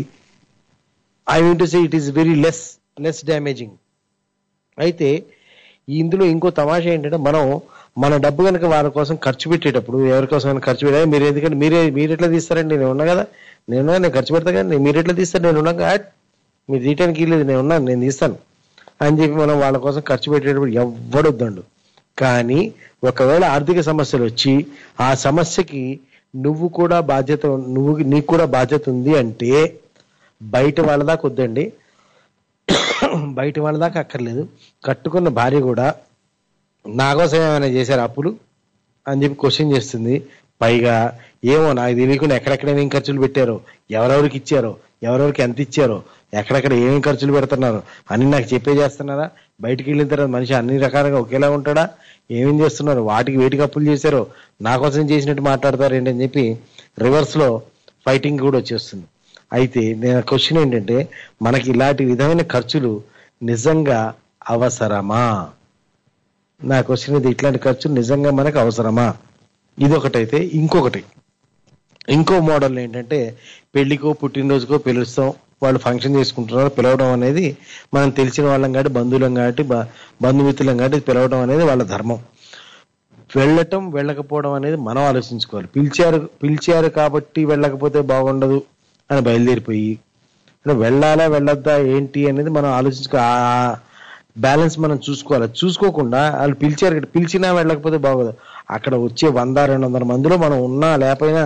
I mean to say it is very less less damaging. అయితే ఇందులో ఇంకో తమాషా ఏంటంటే, మనం మన డబ్బు కనుక వాళ్ళ కోసం ఖర్చు పెట్టేటప్పుడు, ఎవరి కోసం ఖర్చు పెట్టా మీరు ఎందుకంటే మీరే మీరు ఎట్లా తీస్తారండి, నేను ఉన్నా కదా, నేను నేను ఖర్చు పెడతా కదా, మీరు ఎట్లా తీస్తారు, నేను ఉన్నా కదా, మీరు తీయటానికి లేదు, నేను ఉన్నాను, నేను తీస్తాను అని చెప్పి మనం వాళ్ళ కోసం ఖర్చు పెట్టేటప్పుడు ఎవ్వడొద్దండు. కానీ ఒకవేళ ఆర్థిక సమస్యలు వచ్చి ఆ సమస్యకి నువ్వు కూడా బాధ్యత నువ్వు నీకు కూడా బాధ్యత ఉంది అంటే బయట వాళ్ళ దాకా వద్దండి, బయట వాళ్ళ దాకా అక్కర్లేదు. కట్టుకున్న భార్య కూడా నా కోసం ఏమైనా చేశారు అప్పులు అని చెప్పి క్వశ్చన్ చేస్తుంది. పైగా ఏమో నాకు తెలియకుండా ఎక్కడెక్కడ ఏమేం ఖర్చులు పెట్టారో, ఎవరెవరికి ఇచ్చారో, ఎవరెవరికి ఎంత ఇచ్చారో, ఎక్కడెక్కడ ఏమేమి ఖర్చులు పెడుతున్నారు అని నాకు చెప్పే చేస్తున్నారా? బయటికి వెళ్ళిన తర్వాత మనిషి అన్ని రకాలుగా ఒకేలా ఉంటాడా? ఏమేం చేస్తున్నారు, వాటికి వేటికి అప్పులు చేశారో నా కోసం చేసినట్టు మాట్లాడతారు ఏంటి అని చెప్పి రివర్స్ లో ఫైటింగ్ కూడా వచ్చేస్తుంది. అయితే నేను క్వశ్చన్ ఏంటంటే, మనకి ఇలాంటి విధమైన ఖర్చులు నిజంగా అవసరమా? నా క్వశ్చన్ ఇది, ఇట్లాంటి ఖర్చులు నిజంగా మనకు అవసరమా? ఇది ఒకటైతే, ఇంకొకటి ఇంకో మోడల్ ఏంటంటే, పెళ్లికో పుట్టినరోజుకో పిలుస్తాం, వాళ్ళు ఫంక్షన్ చేసుకుంటున్నారు, పిలవడం అనేది మనం తెలిసిన వాళ్ళం కాబట్టి, బంధువులం కాబట్టి, బంధుమిత్రులం కాబట్టి పిలవడం అనేది వాళ్ళ ధర్మం. వెళ్ళటం వెళ్ళకపోవడం అనేది మనం ఆలోచించుకోవాలి. పిలిచారు పిలిచారు కాబట్టి వెళ్ళకపోతే బాగుండదు అని బయలుదేరిపోయి వెళ్ళాలా వెళ్ళొద్దా ఏంటి అనేది మనం ఆలోచించుకో, ఆ బ్యాలెన్స్ మనం చూసుకోవాలి. చూసుకోకుండా వాళ్ళు పిలిచారు, పిలిచినా వెళ్ళకపోతే బాగోదు. అక్కడ వచ్చే వంద రెండు వందల మందిలో మనం ఉన్నా లేకపోయినా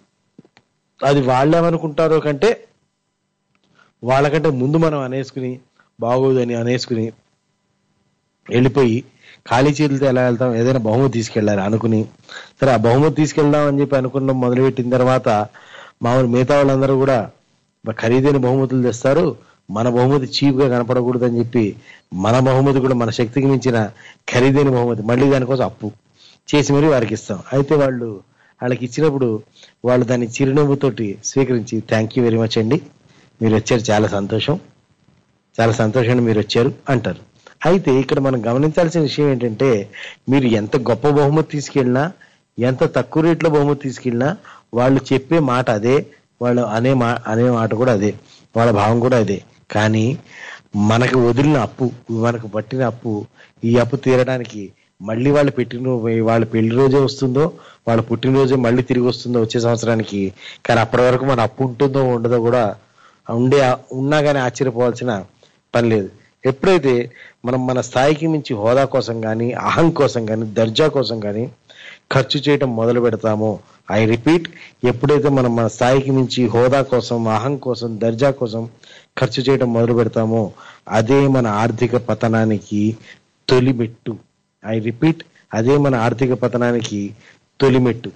అది వాళ్ళేమనుకుంటారో కంటే వాళ్ళకంటే ముందు మనం అనేసుకుని బాగోదు అని అనేసుకుని వెళ్ళిపోయి ఖాళీ చేతులతో ఎలా వెళ్తాం, ఏదైనా బహుమతి తీసుకెళ్ళాలి అనుకుని, సరే ఆ బహుమతి తీసుకెళ్దాం అని చెప్పి అనుకున్నాం. మొదలుపెట్టిన తర్వాత మామూలు మిగతా వాళ్ళందరూ కూడా ఖరీదైన బహుమతులు తెస్తారు, మన బహుమతి చీప్ గా కనపడకూడదు అని చెప్పి మన బహుమతి కూడా మన శక్తికి మించిన ఖరీదైన బహుమతి మళ్ళీ దానికోసం అప్పు చేసి మరీ వారికి ఇస్తాం. అయితే వాళ్ళు వాళ్ళకి ఇచ్చినప్పుడు వాళ్ళు దాన్ని చిరునవ్వుతోటి స్వీకరించి థ్యాంక్ యూ వెరీ మచ్ అండి, మీరు వచ్చారు, చాలా సంతోషం, చాలా సంతోషంగా మీరు వచ్చారు అంటారు. అయితే ఇక్కడ మనం గమనించాల్సిన విషయం ఏంటంటే, మీరు ఎంత గొప్ప బహుమతి తీసుకెళ్ళినా, ఎంత తక్కువ రేట్లో బహుమతి తీసుకెళ్ళినా వాళ్ళు చెప్పే మాట అదే, వాళ్ళు అనే మా అనే మాట కూడా అదే, వాళ్ళ భావం కూడా అదే. కానీ మనకు వదిలిన అప్పు, మనకు పట్టిన అప్పు, ఈ అప్పు తీరడానికి మళ్ళీ వాళ్ళు పెట్టిన వాళ్ళ పెళ్లి రోజే వస్తుందో, వాళ్ళ పుట్టినరోజే మళ్ళీ తిరిగి వస్తుందో వచ్చే సంవత్సరానికి. కానీ అప్పటి వరకు మన అప్పు ఉంటుందో ఉండదో కూడా ఉండే ఉన్నా కానీ ఆశ్చర్యపోవాల్సిన పని లేదు. ఎప్పుడైతే మనం మన స్థాయికి మించి హోదా కోసం కానీ, అహం కోసం కానీ, దర్జా కోసం కానీ ఖర్చు చేయడం మొదలు పెడతామో, ఐ రిపీట్, ఎప్పుడైతే మనం మన స్థాయికి మించి హోదా కోసం, అహం కోసం, దర్జా కోసం ఖర్చు చేయడం మొదలు పెడతామో అదే మన ఆర్థిక పతనానికి తొలిమెట్టు. ఐ రిపీట్, అదే మన ఆర్థిక పతనానికి తొలిమెట్టు.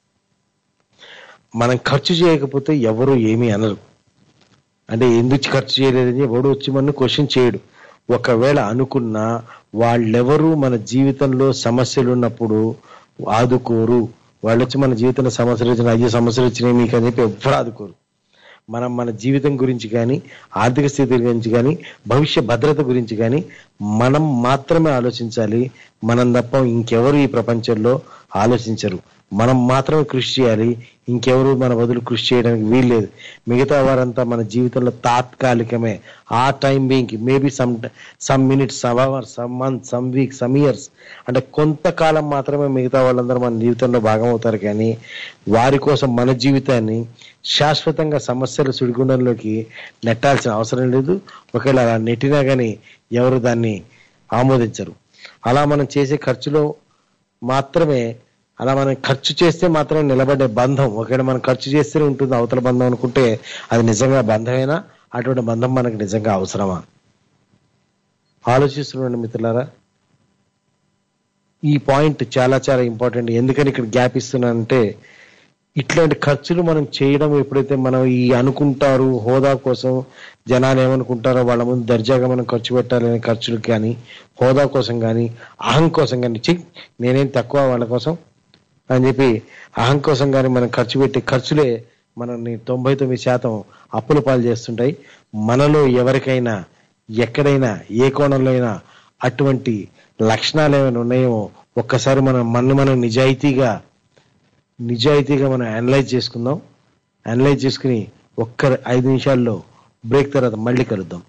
మనం ఖర్చు చేయకపోతే ఎవరు ఏమీ అనరు. అంటే ఎందుకు ఖర్చు చేయలేదని ఎవడు వచ్చి మనం క్వశ్చన్ చేయడు. ఒకవేళ అనుకున్నా వాళ్ళెవరూ మన జీవితంలో సమస్యలు ఉన్నప్పుడు ఆదుకోరు. వాళ్ళు వచ్చి మన జీవితంలో సమస్యలు వచ్చిన అయ్యే సమస్యలు వచ్చినాయి మీకు అని చెప్పి ఎవ్వరు ఆదుకోరు. మనం మన జీవితం గురించి కానీ, ఆర్థిక స్థితి గురించి కానీ, భవిష్య భద్రత గురించి కానీ మనం మాత్రమే ఆలోచించాలి. మనం తప్ప ఇంకెవరు ఈ ప్రపంచంలో ఆలోచించరు. మనం మాత్రమే కృషి చేయాలి, ఇంకెవరు మన బదులు కృషి చేయడానికి వీల్లేదు. మిగతా వారంతా మన జీవితంలో తాత్కాలికమే. ఆ time being maybe some some minutes, some hours, some month, some week, some years, అంటే కొంతకాలం మాత్రమే మిగతా వాళ్ళందరూ మన జీవితంలో భాగం అవుతారు. కానీ వారి కోసం మన జీవితాన్ని శాశ్వతంగా సమస్యల సుడిగుండంలోకి నెట్టాల్సిన అవసరం లేదు. ఒకవేళ అలా నెట్టినా కానీ ఎవరు దాన్ని ఆమోదించరు. అలా మనం చేసే ఖర్చులో మాత్రమే, అలా మనం ఖర్చు చేస్తే మాత్రమే నిలబడే బంధం, ఒకవేళ మనం ఖర్చు చేస్తేనే ఉంటుంది అవతల బంధం అనుకుంటే అది నిజంగా బంధమేనా? అటువంటి బంధం మనకు నిజంగా అవసరమా? ఆలోచిస్తున్నాండి మిత్రులారా. ఈ పాయింట్ చాలా చాలా ఇంపార్టెంట్. ఎందుకని ఇక్కడ గ్యాప్ ఇస్తున్నానంటే, ఇట్లాంటి ఖర్చులు మనం చేయడం ఎప్పుడైతే మనం ఈ అనుకుంటారు హోదా కోసం జనాలు ఏమనుకుంటారో వాళ్ళ ముందు దర్జాగా మనం ఖర్చు పెట్టాలనే ఖర్చులు కానీ హోదా కోసం కానీ అహం కోసం కానీ చి నేనేం తక్కువ వాళ్ళ కోసం అని చెప్పి అహం కోసం కానీ మనం ఖర్చు పెట్టే ఖర్చులే మనల్ని తొంభై తొమ్మిది శాతం అప్పుల పాలు చేస్తుంటాయి. మనలో ఎవరికైనా ఎక్కడైనా ఏ కోణంలో అయినా అటువంటి లక్షణాలు ఏమైనా ఉన్నాయేమో ఒక్కసారి మనం మన మనం నిజాయితీగా నిజాయితీగా మనం అనలైజ్ చేసుకుందాం. అనలైజ్ చేసుకుని ఒక్క ఐదు నిమిషాల్లో బ్రేక్ తర్వాత మళ్ళీ కలుద్దాం.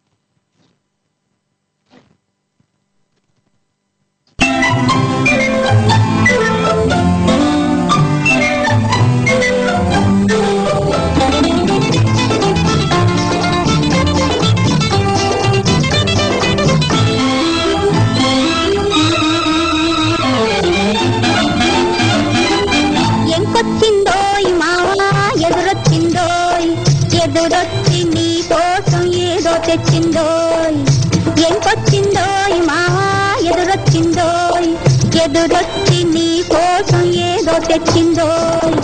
ఎంకొచ్చిందోయ్ మావా ఎదురొచ్చిందోయ్ ఎదురొచ్చి నీ కోసం ఏదో తెచ్చిందోయ్ ఎంకొచ్చిందోయ్ మావా ఎదురొచ్చిందోయ్ ఎదురొచ్చి నీ కోసం ఏదో తెచ్చిందోయ్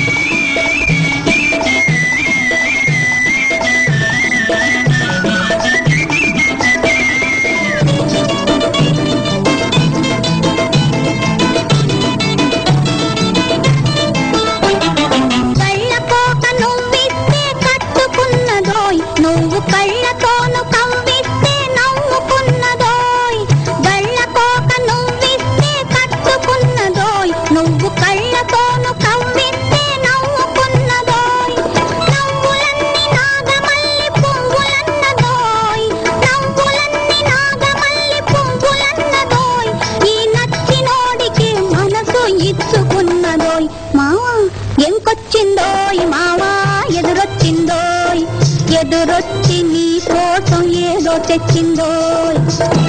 నువ్వు కళ్ళతోను కవ్విస్తే నవ్వుకున్నదోయ్ గళ్ళకోక నువ్విస్తే కట్టుకున్నదోయ్ నువ్వు కళ్ళతోను కవ్విస్తే నవ్వుకున్నదోయ్ నవ్వులన్నీ నాగమల్లి పువ్వులన్నదోయ్ నవ్వులన్నీ నాగమల్లి పువ్వులన్నదోయ్ ఈ నచ్చినోడికి మనసు ఇచ్చుకున్నదోయ్ మావా ఎంకొచ్చిందోయ్ మావా ఎదురొచ్చిందోయ్ ఎదురొచ్చి నీ కోసం ఏదో తెచ్చిందోయ్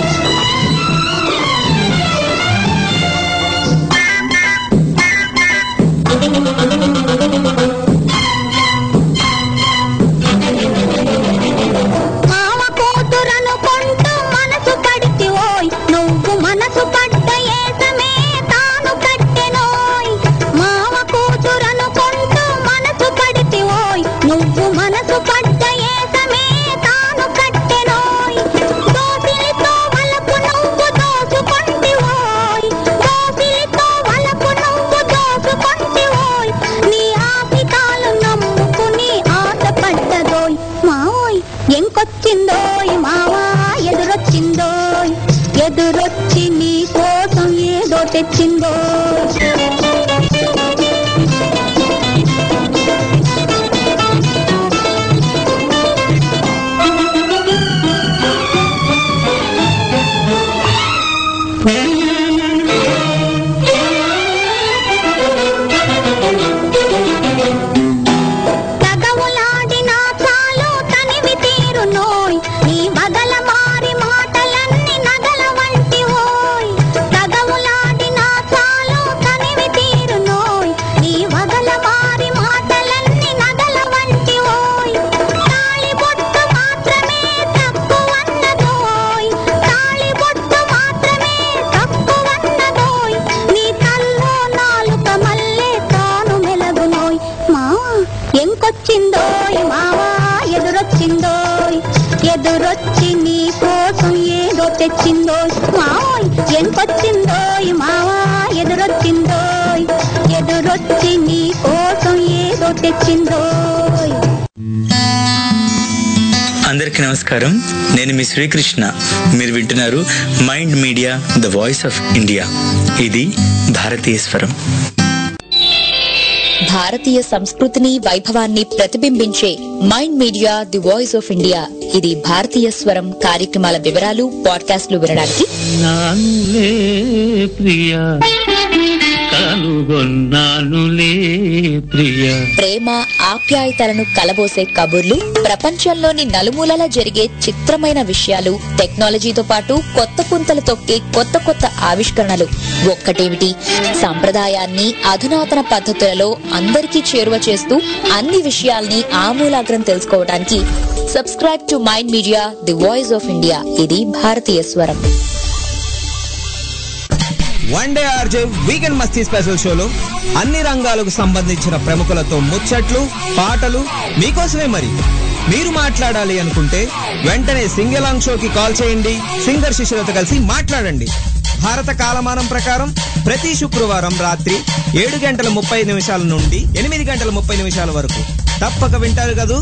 మావ కూతురనుకుంటూ మనసు పడితివోయ్ నువ్వు మనసు పడ్డ ఏసమే తాను కట్టెనోయ్ మావ కూతురనుకుంటూ మనసు పడితివోయ్ నువ్వు మనసు పడ్డ ఏసమే తాను కట్టెనోయ్ దోసిలితో వలకు నువ్వు దోసుకొంటివోయ్ దోసిలితో వలకు నువ్వు దోసుకొంటివోయ్ నీ ఆశికాలు నమ్ముకుని ఆశపడ్డదోయ్ మావోయ్ ఎంకొచ్చిందోయ్ మావా ఎదురొచ్చిందోయ్ ఎదురొచ్చి నీ కోసం ఏదో తెచ్చిందోయ్ తగవులాడినా చాలు తనివి తీరునోయ్ నీ బగల మారి మాటలన్నీ నగల వంటివోయ్ తగవులాడినా చాలు తనివి తీరునోయ్ నీ బగల మారి మాటలన్నీ నగల వంటివోయ్ తాళిబొట్టు మాత్రమే తక్కువన్నదోయ్ తాళిబొట్టు మాత్రమే తక్కువన్నదోయ్ నీ తల్లో నాలుక మల్లె తాను మెలగునోయ్ మావా ఎంకొచ్చిందోయ్ మావా ఎదురొచ్చిందోయ్ ఎదురొచ్చి నీ కోసం ఏదో తెచ్చిందోయ్ మావోయ్ ఎంకొచ్చిందోయ్ మావా ఎదురొచ్చిందోయ్ ఎదురొచ్చి నీ కోసం ఏదో తెచ్చిందోయ్. అందరికీ నమస్కారం. నేను మీ శ్రీకృష్ణ. మీరు వింటున్నారు mind media the voice of India. ఇది భారతీయ స్వరం. భారతీయ సంస్కృతిని వైభవాన్ని ప్రతిబింబించే mind media the voice of India. ఇది భారతీయ స్వరం కార్యక్రమాల వివరాలు పాడ్కాస్ట్లు వినడానికి నానులే ప్రియా కనుగొన్నానులే ప్రియా. ప్రేమ ఆప్యాయతలను కలబోసే కబుర్లు, ప్రపంచంలోని నలుమూలల జరిగే చిత్రమైన విషయాలు, టెక్నాలజీతో పాటు కొత్త పుంతలు తొక్కే కొత్త కొత్త ఆవిష్కరణలు. ఒక్కటేమిటి, సంప్రదాయాన్ని అధునాతన పద్ధతులలో అందరికీ చేరువ చేస్తూ అన్ని విషయాల్ని ఆమూలాగ్రం తెలుసుకోవడానికి subscribe to mind media the voice of India. ఇది భారతీయ స్వరం. One day RJ weekend masti special షోలో అన్ని రంగాలకు సంబంధించిన ప్రముఖులతో ముచ్చట్లు పాటలు మీకోసమే మరి. మీరు మాట్లాడాలి అనుకుంటే వెంటనే సింగలాంగ్ షోకి కాల్ చేయండి. సింగర్ శిష్యులతో కలిసి మాట్లాడండి. భారత కాలమానం ప్రకారం ప్రతి శుక్రవారం రాత్రి ఏడు గంటల ముప్పై నిమిషాల నుండి ఎనిమిది గంటల ముప్పై నిమిషాల వరకు తప్పక వింటారు కదూ.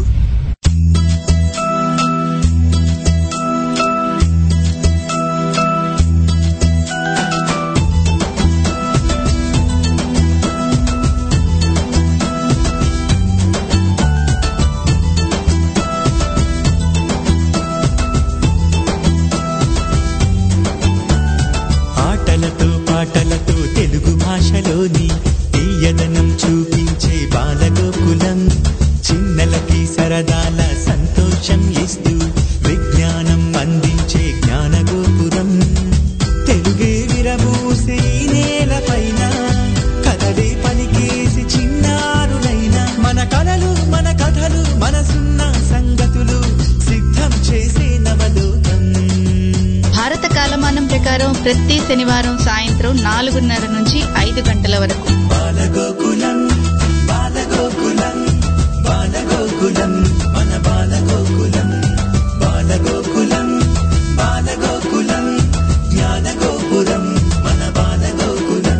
పాటలతో తెలుగు భాషలోని తీయదనం చూపించే బాలగోకులం, చిన్నలకి సరదాల సంతోషం ఇస్తూ విజ్ఞానం అందించే జ్ఞానగోపురం. తెలుగే విరబూసే నేలపైన కథలే పలికేసి చిన్నారులైన మన కలలు మన కథలు మనసున్న సంగతులు సిద్ధం చేసే నవలోకం. భారత కాలమానం ప్రకారం ప్రతి శనివారం సాయంత్రం నాలుగున్నర నుంచి ఐదు గంటల వరకు బాలగోకులం బాలగోకులం బాలగోకులం మన బాలగోకులం బాలగోకులం బాలగోకులం జ్ఞానగోపురం మన బాలగోకులం.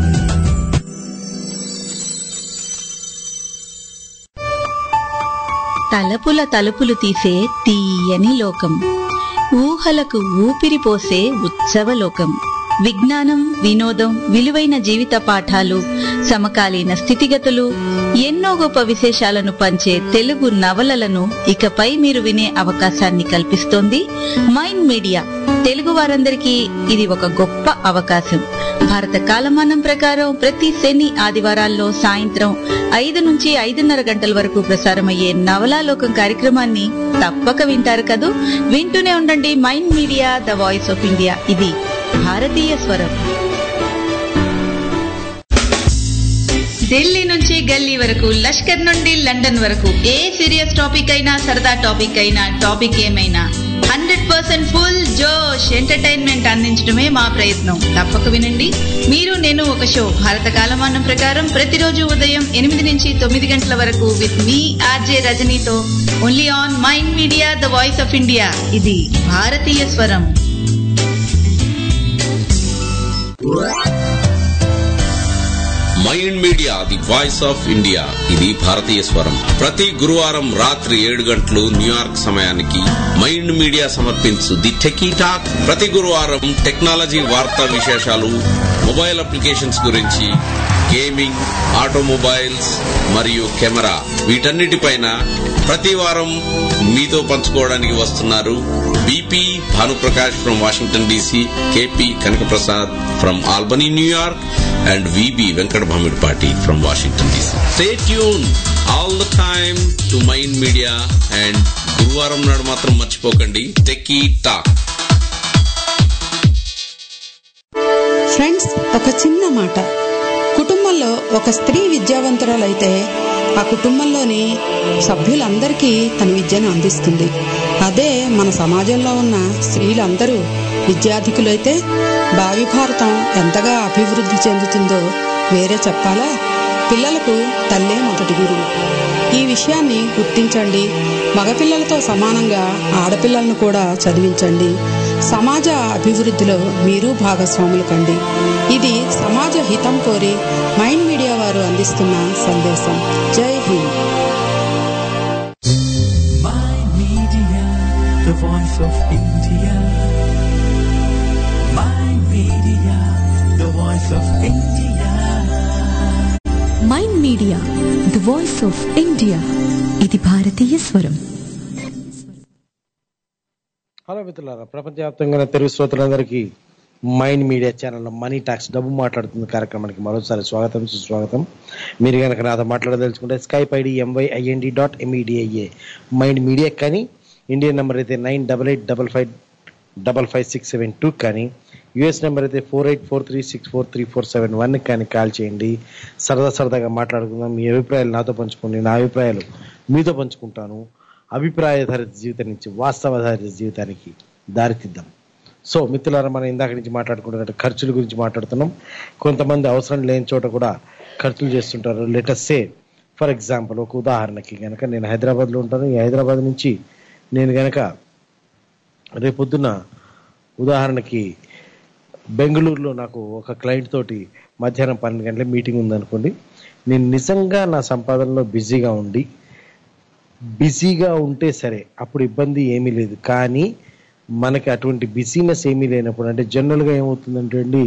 తలపుల తలుపులు తీసే తీయని లోకం, ఊహలకు ఊపిరి పోసే ఉత్సవలోకం. విజ్ఞానం, వినోదం, విలువైన జీవిత పాఠాలు, సమకాలీన స్థితిగతులు, ఎన్నో గొప్ప విశేషాలను పంచే తెలుగు నవలలను ఇకపై మీరు వినే అవకాశాన్ని కల్పిస్తోంది మైండ్ మీడియా. తెలుగు వారందరికీ ఇది ఒక గొప్ప అవకాశం. భారత కాలమానం ప్రకారం ప్రతి శని ఆదివారాల్లో సాయంత్రం ఐదు నుంచి ఐదున్నర గంటల వరకు ప్రసారమయ్యే నవలాలోకం కార్యక్రమాన్ని తప్పక వింటారు కదూ. వింటూనే ఉండండి mind media, the voice of India. ఇది భారతీయ స్వరం. ఢిల్లీ నుంచి గల్లీ వరకు, లష్కర్ నుండి లండన్ వరకు, ఏ సీరియస్ టాపిక్ అయినా సరదా టాపిక్ అయినా టాపిక్ ఏమైనా hundred percent full josh entertainment అందించడమే మా ప్రయత్నం. తప్పక వినండి. మీరు నేను ఒక షో భారత కాలమానం ప్రకారం ప్రతిరోజు ఉదయం ఎనిమిది నుంచి తొమ్మిది గంటల వరకు విత్ మీ ఆర్జే రజనీతో only on mind media, the voice of India. ఇది భారతీయ స్వరం. Mind media, the voice of India. ఇది భారతీయ స్వరం. ప్రతి గురువారం రాత్రి ఏడు గంటలు న్యూయార్క్ సమయానికి మైండ్ మీడియా సమర్పించు ది టెకీ టాక్. ప్రతి గురువారం టెక్నాలజీ వార్తా విశేషాలు, మొబైల్ అప్లికేషన్స్ గురించి, గేమింగ్, ఆటోమొబైల్స్ మరియు కెమెరా, వీటన్నిటిపైన ప్రతి వారం మీతో పంచుకోవడానికి వస్తున్నారు BP Bhanuprakash from Washington DC, KP Kanakaprasad from Albany New York, and V B Venkat Bhamidpati from Washington D C. Stay tuned all the time to Mind Media and గురువారం నాడు మాత్రం మర్చిపోకండి టెకీ టాక్. ఫ్రెండ్స్, ఒక చిన్న మాట. కుటుంబంలో ఒక స్త్రీ విద్యావంతురాలైతే ఆ కుటుంబంలోని సభ్యులందరికీ తన విద్యను అందిస్తుంది. అదే మన సమాజంలో ఉన్న స్త్రీలందరూ విద్యాధికులైతే భావి భారతం ఎంతగా అభివృద్ధి చెందుతుందో వేరే చెప్పాలా? పిల్లలకు తల్లే మొదటి గురువు. ఈ విషయాన్ని గుర్తించండి. మగపిల్లలతో సమానంగా ఆడపిల్లలను కూడా చదివించండి. సమాజ అభివృద్ధిలో మీరు భాగస్వాములు కండి. ఇది సమాజ హితం కోరి మైండ్ మీడియా వారు అందిస్తున్న సందేశం. Jai Hind. Mind Media, the voice of India. Mind Media, the voice of India. Mind media, the voice of India. ఇది భారతీయ స్వరం. హలో మిత్రులారా, ప్రపంచవ్యాప్తంగా తెలుగు శ్రోతలందరికీ మైండ్ మీడియా ఛానల్లో మనీ టాక్స్ డబ్బు మాట్లాడుతున్న కార్యక్రమానికి మరోసారి స్వాగతం, సుస్వాగతం. మీరు కనుక నాతో మాట్లాడదలుచుకుంటే skype ID M Y I N D dot M E D I A mind media కానీ, ఇండియన్ నెంబర్ అయితే nine double eight double five double five six seven two కానీ, యూఎస్ నెంబర్ అయితే four eight four three six four three four seven one కానీ call చేయండి. సరదా సరదాగా మాట్లాడుకుందాం. మీ అభిప్రాయాలు నాతో పంచుకోండి, నా అభిప్రాయాలు మీతో పంచుకుంటాను. అభిప్రాయాధారిత జీవితం నుంచి వాస్తవాధారిత జీవితానికి దారితీద్దాం. సో మిత్రులారా, మనం ఇందాక నుంచి మాట్లాడుకుంటున్నట్టు ఖర్చుల గురించి మాట్లాడుతున్నాం. కొంతమంది అవసరం లేని చోట కూడా ఖర్చులు చేస్తుంటారు. లెటస్ సే ఫర్ ఎగ్జాంపుల్, ఒక ఉదాహరణకి కనుక నేను హైదరాబాద్లో ఉంటాను. ఈ హైదరాబాద్ నుంచి నేను కనుక రేపొద్దున ఉదాహరణకి బెంగళూరులో నాకు ఒక క్లయింట్ తోటి మధ్యాహ్నం పన్నెండు గంటల మీటింగ్ ఉందనుకోండి. నేను నిజంగా నా సంపాదనలో బిజీగా ఉండి బిజీగా ఉంటే సరే, అప్పుడు ఇబ్బంది ఏమీ లేదు. కానీ మనకి అటువంటి బిజీనెస్ ఏమీ లేనప్పుడు, అంటే జనరల్గా ఏమవుతుందంటే అండి,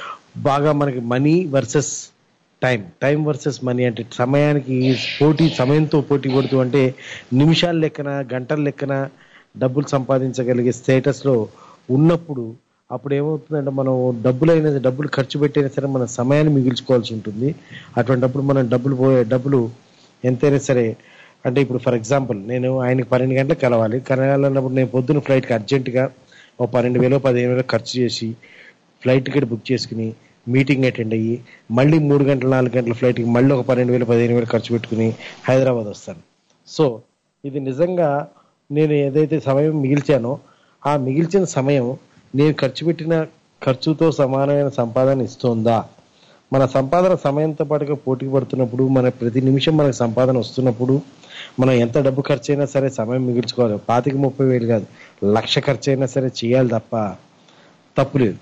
బాగా మనకి money versus time time versus money అంటే సమయానికి పోటీ, సమయంతో పోటీ పడుతూ, అంటే నిమిషాల లెక్కన గంటల లెక్కన డబ్బులు సంపాదించగలిగే స్టేటస్లో ఉన్నప్పుడు అప్పుడు ఏమవుతుందంటే మనం డబ్బులు అయినా డబ్బులు ఖర్చు పెట్టైనా సరే మన సమయాన్ని మిగిల్చుకోవాల్సి ఉంటుంది. అటువంటిప్పుడు మనం డబ్బులు పోయే డబ్బులు ఎంతైనా సరే, అంటే ఇప్పుడు ఫర్ ఎగ్జాంపుల్ నేను ఆయనకి పన్నెండు గంటలకు కలవాలి కలవాలన్నప్పుడు నేను పొద్దున్న ఫ్లైట్కి అర్జెంటుగా ఒక పన్నెండు వేలు పదిహేను వేలు ఖర్చు చేసి ఫ్లైట్ టికెట్ బుక్ చేసుకుని మీటింగ్ అటెండ్ అయ్యి మళ్ళీ మూడు గంటల నాలుగు గంటల ఫ్లైట్కి మళ్ళీ ఒక పన్నెండు వేలు పదిహేను వేలు ఖర్చు పెట్టుకుని హైదరాబాద్ వస్తాను. సో ఇది నిజంగా నేను ఏదైతే సమయం మిగిల్చానో ఆ మిగిల్చిన సమయం నేను ఖర్చు పెట్టిన ఖర్చుతో సమానమైన సంపాదన ఇస్తుందా? మన సంపాదన సమయంతో పాటుగా పోటీ పడుతున్నప్పుడు, మన ప్రతి నిమిషం మనకు సంపాదన వస్తున్నప్పుడు మనం ఎంత డబ్బు ఖర్చు అయినా సరే సమయం మిగిల్చుకోవాలి. పాతిక ముప్పై వేలు కాదు, లక్ష ఖర్చు అయినా సరే చేయాలి తప్ప తప్పులేదు.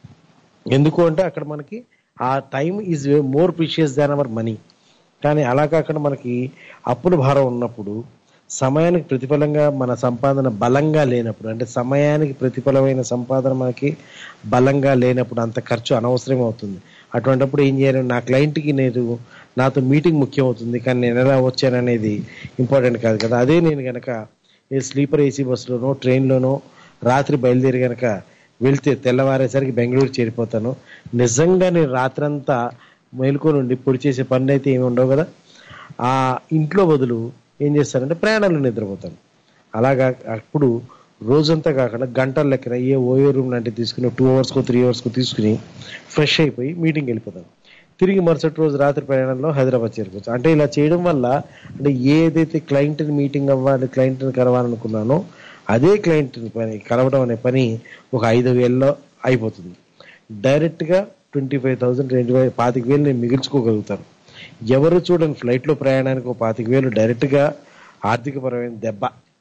ఎందుకు అంటే అక్కడ మనకి ఆ time is more precious than our money. కానీ అలా కాకుండా మనకి అప్పుల భారం ఉన్నప్పుడు, సమయానికి ప్రతిఫలంగా మన సంపాదన బలంగా లేనప్పుడు, అంటే సమయానికి ప్రతిఫలమైన సంపాదన మనకి బలంగా లేనప్పుడు అంత ఖర్చు అనవసరం అవుతుంది. అటువంటిప్పుడు ఏం చేయాలి? నా క్లయింట్కి నేను నాతో మీటింగ్ ముఖ్యం అవుతుంది, కానీ నేను ఎలా వచ్చాననేది ఇంపార్టెంట్ కాదు కదా. అదే నేను కనుక ఏ స్లీపర్ ఏసీ బస్సులోనో ట్రైన్లోనో రాత్రి బయలుదేరి కనుక వెళ్తే తెల్లవారేసరికి బెంగళూరు చేరిపోతాను. నిజంగా నేను రాత్రంతా మేలుకొని ఉండి పొడి చేసే పనులు అయితే ఏమి ఉండవు కదా. ఆ ఇంట్లో బదులు ఏం చేస్తానంటే ప్రయాణంలో నిద్రపోతాను. అలాగా అప్పుడు రోజంతా కాకుండా గంటల లెక్కన ఏ ఓయో రూమ్ లాంటి తీసుకుని టూ అవర్స్కో త్రీ అవర్స్కో తీసుకుని ఫ్రెష్ అయిపోయి మీటింగ్కి వెళ్ళిపోతాను. తిరిగి మరుసటి రోజు రాత్రి ప్రయాణంలో హైదరాబాద్ చేరుకోవచ్చు. అంటే ఇలా చేయడం వల్ల అంటే ఏదైతే క్లయింట్ని మీటింగ్ అవ్వాలి, క్లయింట్ని కలవాలనుకున్నానో అదే క్లయింట్ని పని కలవడం అనే పని ఒక ఐదు వేలలో అయిపోతుంది. డైరెక్ట్గా twenty five thousand twenty five పాతిక వేలు నేను మిగిల్చుకోగలుగుతాను. ఎవరు చూడండి ఫ్లైట్లో ప్రయాణానికి ఒక పాతిక వేలు డైరెక్ట్గా ఆర్థికపరమైన దెబ్బ.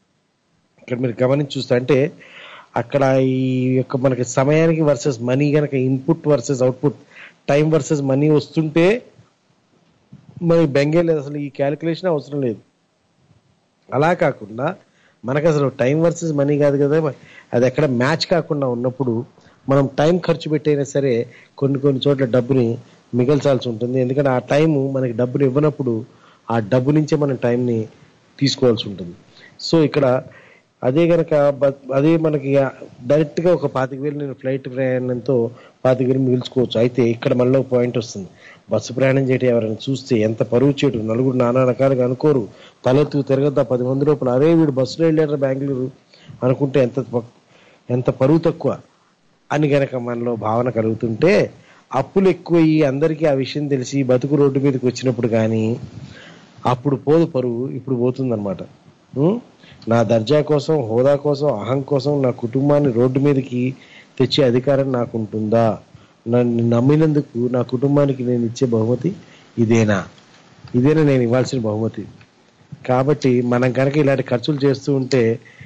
ఇక్కడ మీరు గమనించి చూస్తే అంటే అక్కడ ఈ యొక్క మనకి సమయానికి వర్సెస్ మనీ కనుక input versus output, time versus money వస్తుంటే మనకి బెంగే లేదు, అసలు ఈ క్యాలిక్యులేషన్ అవసరం లేదు. అలా కాకుండా మనకు అసలు టైం వర్సెస్ మనీ కాదు కదా, అది ఎక్కడ మ్యాచ్ కాకుండా ఉన్నప్పుడు మనం టైం ఖర్చు పెట్టైనా సరే కొన్ని కొన్ని చోట్ల డబ్బుని మిగల్చాల్సి ఉంటుంది. ఎందుకంటే ఆ టైము మనకి డబ్బులు ఇవ్వనప్పుడు ఆ డబ్బు నుంచే మనం టైంని తీసుకోవాల్సి ఉంటుంది. సో ఇక్కడ అదే కనుక అదే మనకి డైరెక్ట్గా ఒక పాతిక వేలు నేను ఫ్లైట్ ప్రయాణంతో పాతిక వేలు మిగుల్చుకోవచ్చు. అయితే ఇక్కడ మళ్ళీ ఒక పాయింట్ వస్తుంది. బస్సు ప్రయాణం చేయటం ఎవరైనా చూస్తే ఎంత పరువు చేయటం, నలుగురు నానా రకాలుగా అనుకోరు, తలెత్తు తిరగద్దా పది మంది లోపల అరే వీడు బస్సులో వెళ్ళారు బెంగళూరు అనుకుంటే ఎంత ఎంత పరువు తక్కువ అని కనుక మనలో భావన కలుగుతుంటే అప్పులు ఎక్కువయ్యి అందరికీ ఆ విషయం తెలిసి బతుకు రోడ్డు మీదకి వచ్చినప్పుడు కానీ అప్పుడు పోదు పరువు, ఇప్పుడు పోతుందన్నమాట. నా దర్జా కోసం, హోదా కోసం, అహం కోసం నా కుటుంబాన్ని రోడ్డు మీదకి తెచ్చే అధికారం నాకు ఉంటుందా? నన్ను నమ్మినందుకు నా కుటుంబానికి నేను ఇచ్చే బహుమతి ఇదేనా? ఇదేనా నేను ఇవ్వాల్సిన బహుమతి? కాబట్టి మనం కనుక ఇలాంటి ఖర్చులు చేస్తూ ఉంటే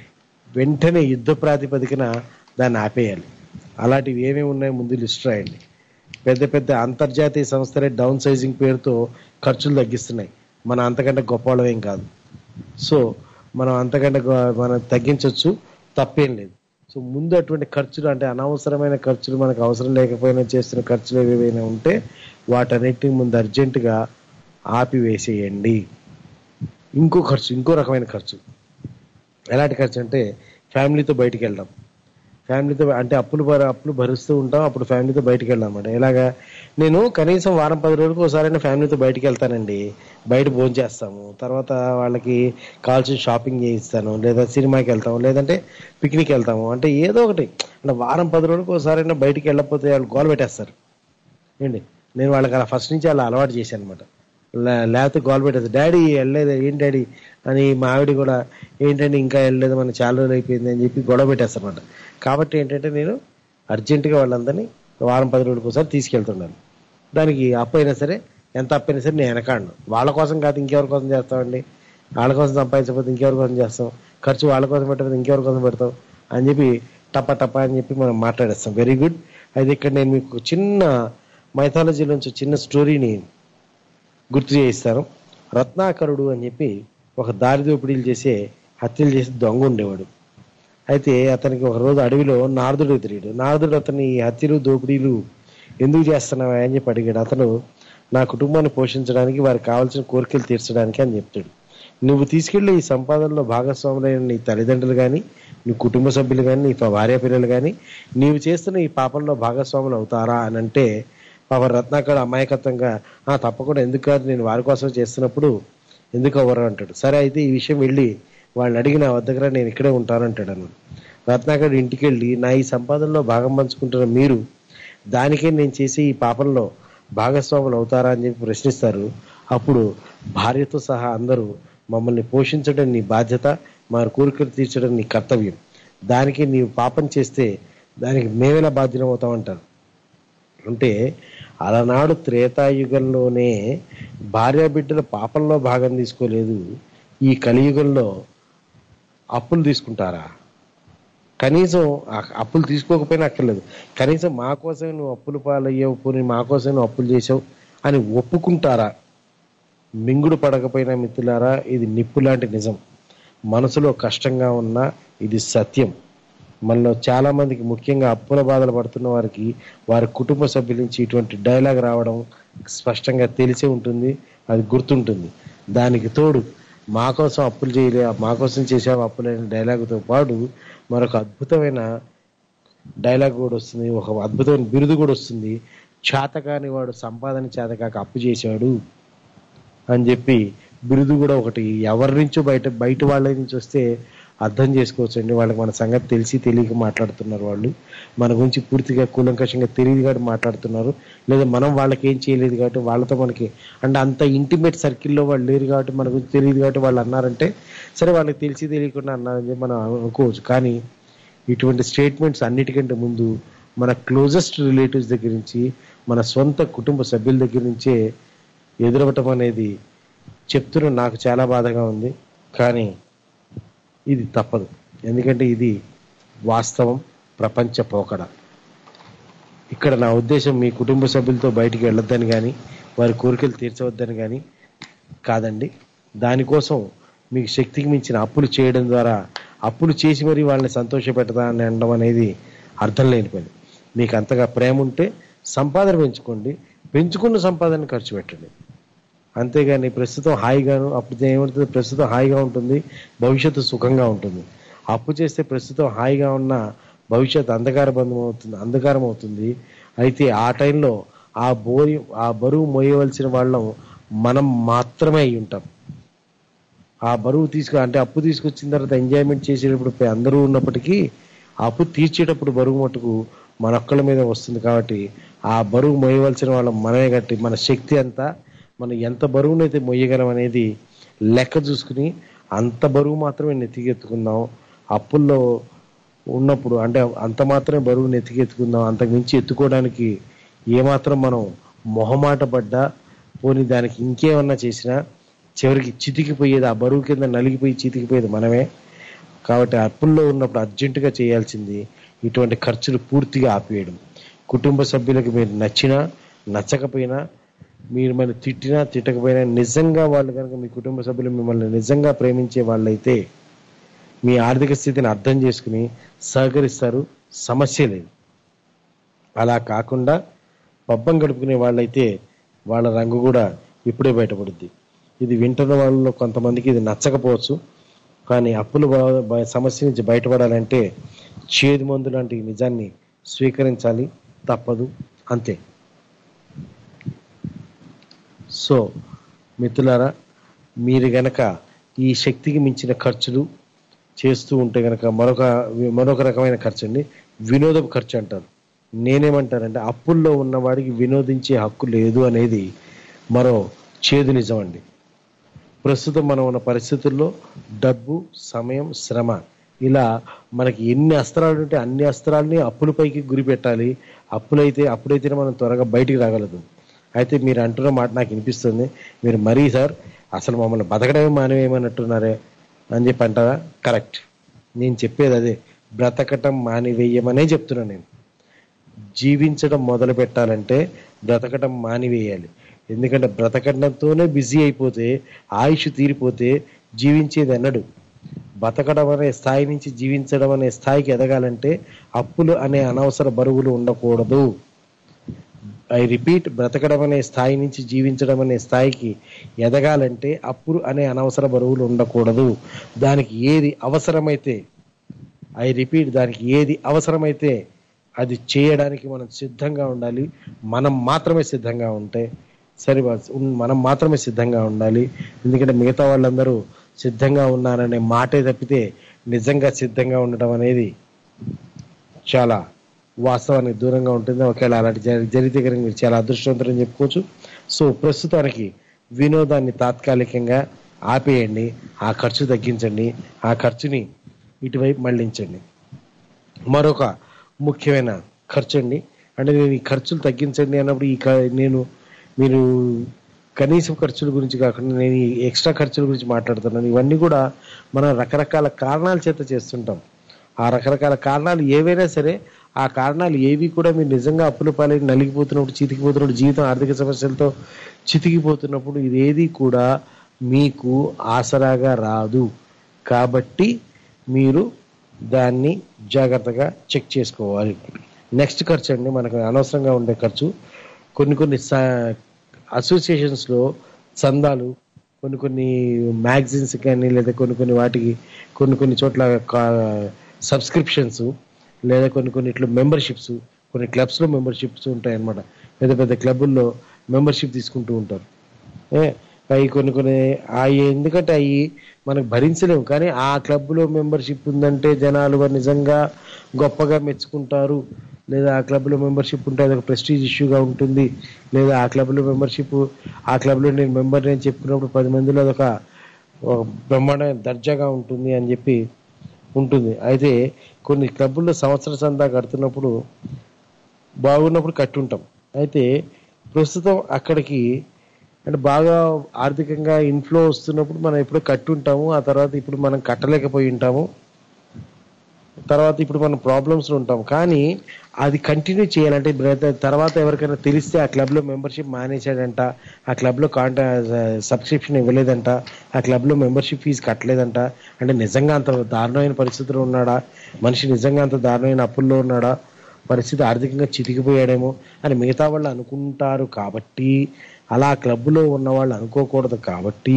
వెంటనే యుద్ధ ప్రాతిపదికన దాన్ని ఆపేయాలి. అలాంటివి ఏమేమి ఉన్నాయో ముందు లిస్ట్ రాయండి. పెద్ద పెద్ద అంతర్జాతీయ సంస్థలే డౌన్ సైజింగ్ పేరుతో ఖర్చులు తగ్గిస్తున్నాయి. మనం అంతకంటే గొప్పవాళ్ళం ఏం కాదు. సో మనం అంతకంటే మనం తగ్గించవచ్చు, తప్పేం లేదు. సో ముందు అటువంటి ఖర్చులు అంటే అనవసరమైన ఖర్చులు, మనకు అవసరం లేకపోయినా చేస్తున్న ఖర్చులు ఏవైనా ఉంటే వాటన్నిటిని ముందు అర్జెంటుగా ఆపివేసేయండి. ఇంకో ఖర్చు, ఇంకో రకమైన ఖర్చు. ఎలాంటి ఖర్చు అంటే ఫ్యామిలీతో బయటికి వెళ్దాం. ఫ్యామిలీతో అంటే అప్పులు అప్పులు భరిస్తూ ఉంటాం, అప్పుడు ఫ్యామిలీతో బయటికి వెళ్దాం అన్నమాట. ఇలాగా నేను కనీసం వారం పది రోజులకు ఒకసారైనా ఫ్యామిలీతో బయటికి వెళ్తానండి. బయట భోజనం చేస్తాము, తర్వాత వాళ్ళకి కావాల్సిన షాపింగ్ చేయిస్తాను, లేదా సినిమాకి వెళ్తాము, లేదంటే పిక్నిక్ వెళ్తాము. అంటే ఏదో ఒకటి అంటే వారం పది రోజులకు ఒకసారైనా బయటికి వెళ్ళకపోతే వాళ్ళు గోల పెట్టేస్తారు ఏంటి. నేను వాళ్ళకి అలా ఫస్ట్ నుంచి అలా అలవాటు చేశాను అనమాట. లేకపోతే గోల పెట్టేస్తారు, డాడీ వెళ్ళలేదు ఏంటి డాడీ అని. మా ఆవిడ కూడా ఏంటంటే ఇంకా వెళ్ళలేదు, మన చాలా రోజులు అయిపోయింది అని చెప్పి గొడవ పెట్టేస్తారు అనమాట. కాబట్టి ఏంటంటే నేను అర్జెంటుగా వాళ్ళందరినీ వారం పది రోజులకు ఒకసారి తీసుకెళ్తున్నారు. దానికి అప్పు అయినా సరే, ఎంత అప్పు అయినా సరే నేను వెనకాడను. వాళ్ళ కోసం కాదు ఇంకెవరి కోసం చేస్తామండి, వాళ్ళ కోసం సంపాదించకపోతే ఇంకెవరి కోసం చేస్తాం, ఖర్చు వాళ్ళ కోసం పెట్టకపోతే ఇంకెవరి కోసం పెడతాం అని చెప్పి టప టప అని చెప్పి మనం మాట్లాడేస్తాం. Very good. అయితే ఇక్కడ నేను మీకు చిన్న మైథాలజీలోంచి చిన్న స్టోరీని గుర్తు చేయిస్తాను. రత్నాకరుడు అని చెప్పి ఒక దారి దోపిడీలు చేసే హత్యలు చేసి దొంగ ఉండేవాడు. అయితే అతనికి ఒక రోజు అడవిలో నారదుడు ఎదురాడు. నారదుడు అతని హత్యలు దోపిడీలు ఎందుకు చేస్తున్నావా అని చెప్పి అడిగాడు. అతను నా కుటుంబాన్ని పోషించడానికి, వారికి కావాల్సిన కోరికలు తీర్చడానికి అని చెప్తాడు. నువ్వు తీసుకెళ్లి ఈ సంపాదనలో భాగస్వాములైన నీ తల్లిదండ్రులు కానీ, నీ కుటుంబ సభ్యులు కానీ, నీ భార్య పిల్లలు కానీ నీవు చేస్తున్న ఈ పాపంలో భాగస్వాములు అవుతారా అని అంటే పాప రత్నాకర్ అమాయకత్వంగా తప్పకుండా ఎందుకు కాదు, నేను వారి కోసం చేస్తున్నప్పుడు ఎందుకు అవ్వరు అంటాడు. సరే అయితే ఈ విషయం వెళ్ళి వాళ్ళని అడిగి నా వద్దకు నేను ఇక్కడే ఉంటానంటాడు అన్నాడు. రత్నాకర్ ఇంటికి వెళ్ళి నా ఈ సంపాదనలో భాగం పంచుకుంటున్న మీరు దానికే నేను చేసి ఈ పాపంలో భాగస్వాములు అవుతారా అని చెప్పి ప్రశ్నిస్తారు. అప్పుడు భార్యతో సహా అందరూ మమ్మల్ని పోషించడం నీ బాధ్యత, మా కోరికలు తీర్చడం నీ కర్తవ్యం, దానికి నీవు పాపం చేస్తే దానికి మేమేలా బాధ్యులం అవుతామంటారు. అంటే అలనాడు త్రేతాయుగంలోనే భార్య బిడ్డల పాపంలో భాగం తీసుకోలేదు, ఈ కలియుగంలో అప్పులు తీసుకుంటారా? కనీసం అప్పులు తీసుకోకపోయినా అక్కర్లేదు, కనీసం మా కోసమే నువ్వు అప్పులు పాలయ్యావు, పోనీ మా కోసమే నువ్వు అప్పులు చేసావు అని ఒప్పుకుంటారా? మింగుడు పడకపోయినా మిత్రులారా, ఇది నిప్పు లాంటి నిజం. మనసులో కష్టంగా ఉన్నా ఇది సత్యం. మనలో చాలా మందికి, ముఖ్యంగా అప్పుల బాధలు పడుతున్న వారికి వారి కుటుంబ సభ్యుల నుంచి ఇటువంటి డైలాగ్ రావడం స్పష్టంగా తెలిసే ఉంటుంది, అది గుర్తుంటుంది. దానికి తోడు మా కోసం అప్పులు చేయలే, మా కోసం చేసావు అప్పులైన డైలాగుతో పాటు మరొక అద్భుతమైన డైలాగ్ కూడా వస్తుంది, ఒక అద్భుతమైన బిరుదు కూడా వస్తుంది. చేతకాని వాడు సంపాదన చేతకాక అప్పు చేశాడు అని చెప్పి బిరుదు కూడా ఒకటి ఎవరి నుంచో బయట బయట వాళ్ళ నుంచి వస్తే అర్థం చేసుకోవచ్చు అండి. వాళ్ళకి మన సంగతి తెలిసి తెలియక మాట్లాడుతున్నారు, వాళ్ళు మన గురించి పూర్తిగా కూలంకషంగా తెలియదు కాబట్టి మాట్లాడుతున్నారు, లేదా మనం వాళ్ళకి ఏం చేయలేదు కాబట్టి వాళ్ళతో మనకి అంటే అంత ఇంటిమేట్ సర్కిల్లో వాళ్ళు లేరు కాబట్టి మన గురించి తెలియదు కాబట్టి వాళ్ళు అన్నారంటే సరే వాళ్ళకి తెలిసి తెలియకుండా అన్నారని చెప్పి మనం అనుకోవచ్చు. కానీ ఇటువంటి స్టేట్మెంట్స్ అన్నిటికంటే ముందు మన క్లోజెస్ట్ రిలేటివ్స్ దగ్గర నుంచి, మన సొంత కుటుంబ సభ్యుల దగ్గర నుంచే ఎదురవటం అనేది చెప్తున్న నాకు చాలా బాధగా ఉంది. కానీ ఇది తప్పదు, ఎందుకంటే ఇది వాస్తవం, ప్రపంచ పోకడ. ఇక్కడ నా ఉద్దేశం మీ కుటుంబ సభ్యులతో బయటికి వెళ్ళొద్దని కానీ, వారి కోరికలు తీర్చవద్దని కానీ కాదండి. దానికోసం మీకు శక్తికి మించిన అప్పులు చేయడం ద్వారా, అప్పులు చేసి మరీ వాళ్ళని సంతోషపెట్టదా అని అనడం అనేది అర్థం లేని పని. మీకు అంతగా ప్రేమ ఉంటే సంపాదన పెంచుకోండి, పెంచుకున్న సంపాదన ఖర్చు పెట్టండి. అంతేగాని ప్రస్తుతం హాయిగాను, అప్పుడు ఏమవుతుంది, ప్రస్తుతం హాయిగా ఉంటుంది, భవిష్యత్తు సుఖంగా ఉంటుంది. అప్పు చేస్తే ప్రస్తుతం హాయిగా ఉన్న భవిష్యత్తు అంధకార బంధం అవుతుంది, అంధకారం అవుతుంది. అయితే ఆ టైంలో ఆ బోరి ఆ బరువు మోయవలసిన వాళ్ళం మనం మాత్రమే అయి ఉంటాం. ఆ బరువు తీసుకు అంటే అప్పు తీసుకొచ్చిన తర్వాత ఎంజాయ్మెంట్ చేసేటప్పుడు అందరూ ఉన్నప్పటికీ అప్పు తీర్చేటప్పుడు బరువు మటుకు మన ఒక్కళ్ళ మీద వస్తుంది. కాబట్టి ఆ బరువు మోయవలసిన వాళ్ళం మనమే కట్టి మన శక్తి అంతా, మనం ఎంత బరువునైతే మొయ్యగలం అనేది లెక్క చూసుకుని అంత బరువు మాత్రమే నెత్తికెత్తుకుందాం. అప్పుల్లో ఉన్నప్పుడు అంటే అంత మాత్రమే బరువు నెత్తికెత్తుకుందాం. అంతకు మించి ఎత్తుకోవడానికి ఏమాత్రం మనం మొహమాట పడ్డా, పోనీ దానికి ఇంకేమన్నా చేసినా చివరికి చితికిపోయేది, ఆ బరువు కింద నలిగిపోయి చితికిపోయేది మనమే. కాబట్టి అప్పుల్లో ఉన్నప్పుడు అర్జెంటుగా చేయాల్సింది ఇటువంటి ఖర్చులు పూర్తిగా ఆపేయడం. కుటుంబ సభ్యులకు మీరు నచ్చినా నచ్చకపోయినా, మీరు మన తిట్టినా తిట్టకపోయినా, నిజంగా వాళ్ళు కనుక మీ కుటుంబ సభ్యులు మిమ్మల్ని నిజంగా ప్రేమించే వాళ్ళైతే మీ ఆర్థిక స్థితిని అర్థం చేసుకుని సహకరిస్తారు, సమస్య లేదు. అలా కాకుండా పబ్బం గడుపుకునే వాళ్ళైతే వాళ్ళ రంగు కూడా ఇప్పుడే బయటపడుద్ది. ఇది వింటున్న వాళ్ళలో కొంతమందికి ఇది నచ్చకపోవచ్చు, కానీ అప్పుల సమస్య నుంచి బయటపడాలంటే చేదు మందు లాంటి నిజాన్ని స్వీకరించాలి, తప్పదు, అంతే. సో మిత్రులారా, మీరు గనక ఈ శక్తికి మించిన ఖర్చులు చేస్తూ ఉంటే గనక మరొక మరొక రకమైన ఖర్చు అండి, వినోదపు ఖర్చు అంటారు. నేనేమంటానంటే అప్పుల్లో ఉన్నవాడికి వినోదించే హక్కు లేదు అనేది మరో చేదు నిజం అండి. ప్రస్తుతం మనం ఉన్న పరిస్థితుల్లో డబ్బు, సమయం, శ్రమ ఇలా మనకి ఎన్ని అస్త్రాలు ఉంటే అన్ని అస్త్రాలని అప్పులపైకి గురి పెట్టాలి. అప్పులైతే అప్పుడైతేనే మనం త్వరగా బయటికి రాగలదు. అయితే మీరు అంటున్న మాట నాకు వినిపిస్తుంది, మీరు మరీ సార్ అసలు మమ్మల్ని బతకడమే మానేవేయమన్నట్టున్నారే అని చెప్పి అంటారా? కరెక్ట్. నేను చెప్పేది అదే, బ్రతకటం మానివేయమనే చెప్తున్నాను. నేను జీవించడం మొదలు పెట్టాలంటే బ్రతకటం మానివేయాలి. ఎందుకంటే బ్రతకడంతోనే బిజీ అయిపోతే, ఆయుష్ తీరిపోతే జీవించేది అన్నడు. బతకడం అనే స్థాయి నుంచి జీవించడం అనే స్థాయికి ఎదగాలంటే అప్పులు అనే అనవసర బరువులు ఉండకూడదు. ఐ రిపీట్, బ్రతకడం అనే స్థాయి నుంచి జీవించడం అనే స్థాయికి ఎదగాలంటే అప్పులు అనే అనవసర బరువులు ఉండకూడదు. దానికి ఏది అవసరమైతే, ఐ రిపీట్, దానికి ఏది అవసరమైతే అది చేయడానికి మనం సిద్ధంగా ఉండాలి. మనం మాత్రమే సిద్ధంగా ఉంటే సరే, మనం మాత్రమే సిద్ధంగా ఉండాలి. ఎందుకంటే మిగతా వాళ్ళందరూ సిద్ధంగా ఉన్నారనే మాటే తప్పితే నిజంగా సిద్ధంగా ఉండటం అనేది చాలా వాస్తవానికి దూరంగా ఉంటుంది. ఒకవేళ అలాంటి జరిగితే కనుక మీరు చాలా అదృష్టవంతులని చెప్పుకోవచ్చు. సో ప్రస్తుతానికి వినోదాన్ని తాత్కాలికంగా ఆపేయండి, ఆ ఖర్చు తగ్గించండి, ఆ ఖర్చుని ఇటువైపు మళ్లించండి. మరొక ముఖ్యమైన ఖర్చు అండి, అంటే నేను ఈ ఖర్చులు తగ్గించండి అన్నప్పుడు ఈ నేను మీరు కనీసం ఖర్చుల గురించి కాకుండా నేను ఈ ఎక్స్ట్రా ఖర్చుల గురించి మాట్లాడుతున్నాను. ఇవన్నీ కూడా మనం రకరకాల కారణాల చేత చేస్తుంటాం. ఆ రకరకాల కారణాలు ఏవైనా సరే, ఆ కారణాలు ఏవి కూడా మీరు నిజంగా అప్పుల పాలై నలిగిపోతున్నప్పుడు, చితికిపోతున్నప్పుడు, జీవితం ఆర్థిక సమస్యలతో చితికిపోతున్నప్పుడు ఇదేది కూడా మీకు ఆసరాగా రాదు. కాబట్టి మీరు దాన్ని జాగ్రత్తగా చెక్ చేసుకోవాలి. నెక్స్ట్ ఖర్చు అండి, మనకు అనవసరంగా ఉండే ఖర్చు. కొన్ని కొన్ని అసోసియేషన్స్లో చందాలు, కొన్ని కొన్ని మ్యాగజైన్స్ కానీ లేదా కొన్ని కొన్ని వాటికి కొన్ని కొన్ని చోట్ల సబ్స్క్రిప్షన్స్ లేదా కొన్ని కొన్ని ఇట్లా మెంబర్షిప్స్, కొన్ని క్లబ్స్లో మెంబర్షిప్స్ ఉంటాయి అన్నమాట. పెద్ద పెద్ద క్లబ్బుల్లో మెంబర్షిప్ తీసుకుంటూ ఉంటారు. అవి కొన్ని కొన్ని అవి ఎందుకంటే అవి మనకు భరించలేము, కానీ ఆ క్లబ్లో మెంబర్షిప్ ఉందంటే జనాలు నిజంగా గొప్పగా మెచ్చుకుంటారు. లేదా ఆ క్లబ్లో మెంబర్షిప్ ఉంటే అదొక ప్రెస్టీజ్ ఇష్యూగా ఉంటుంది. లేదా ఆ క్లబ్లో మెంబర్షిప్, ఆ క్లబ్లో నేను మెంబర్ నేను చెప్పుకున్నప్పుడు పది మందిలో అదొక బ్రహ్మాండమైన దర్జాగా ఉంటుంది అని చెప్పి ఉంటుంది. అయితే కొన్ని క్లబ్బుల్లో సంవత్సర సందా కడుతున్నప్పుడు బాగున్నప్పుడు కట్టుంటాం. అయితే ప్రస్తుతం అక్కడికి అంటే బాగా ఆర్థికంగా ఇన్ఫ్లో వస్తున్నప్పుడు మనం ఎప్పుడో కట్టుంటాము, ఆ తర్వాత ఇప్పుడు మనం కట్టలేకపోయి ఉంటాము, తర్వాత ఇప్పుడు మనం ప్రాబ్లమ్స్లో ఉంటాం. కానీ అది కంటిన్యూ చేయాలంటే తర్వాత ఎవరికైనా తెలిస్తే ఆ క్లబ్లో మెంబర్షిప్ మానేశాడంట, ఆ క్లబ్లో కాంటా సబ్స్క్రిప్షన్ ఇవ్వలేదంట, ఆ క్లబ్లో మెంబర్షిప్ ఫీజు కట్టలేదంట, అంటే నిజంగా అంత దారుణమైన పరిస్థితిలో ఉన్నాడా మనిషి, నిజంగా అంత దారుణమైన అప్పుల్లో ఉన్నాడా, పరిస్థితి ఆర్థికంగా చితికిపోయాడేమో అని మిగతా వాళ్ళు అనుకుంటారు. కాబట్టి అలా క్లబ్లో ఉన్న వాళ్ళు అనుకోకూడదు. కాబట్టి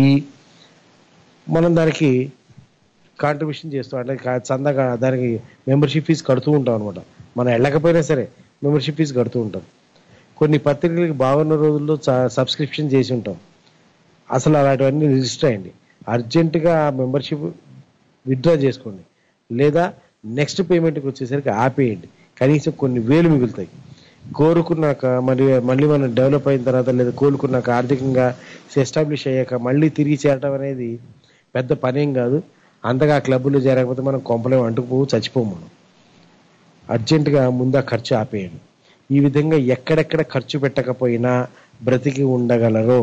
మనం దానికి కాంట్రిబ్యూషన్ చేస్తాం, అంటే చందాగా దానికి మెంబర్షిప్ ఫీజు కడుతూ ఉంటాం అనమాట. మనం వెళ్ళకపోయినా సరే మెంబర్షిప్ ఫీజు కడుతూ ఉంటాం. కొన్ని పత్రికలకి బాగున్న రోజుల్లో సబ్స్క్రిప్షన్ చేసి ఉంటాం. అసలు అలాంటివన్నీ రిజిస్టర్ అయ్యండి, అర్జెంటుగా ఆ మెంబర్షిప్ విత్డ్రా చేసుకోండి, లేదా నెక్స్ట్ పేమెంట్కి వచ్చేసరికి ఆపేయండి. కనీసం కొన్ని వేలు మిగులుతాయి. కోరుకున్నాక మరి మళ్ళీ మనం డెవలప్ అయిన తర్వాత లేదా కోలుకున్నాక ఆర్థికంగా ఎస్టాబ్లిష్ అయ్యాక మళ్ళీ తిరిగి చేరటం అనేది పెద్ద పనేం కాదు. అంతగా క్లబ్బులో చేరకపోతే మనం కొంపలేం అంటుకుపోవు, చచ్చిపోము. మనం అర్జెంటుగా ముందు ఆ ఖర్చు ఆపేయండి. ఈ విధంగా ఎక్కడెక్కడ ఖర్చు పెట్టకపోయినా బ్రతికి ఉండగలరో,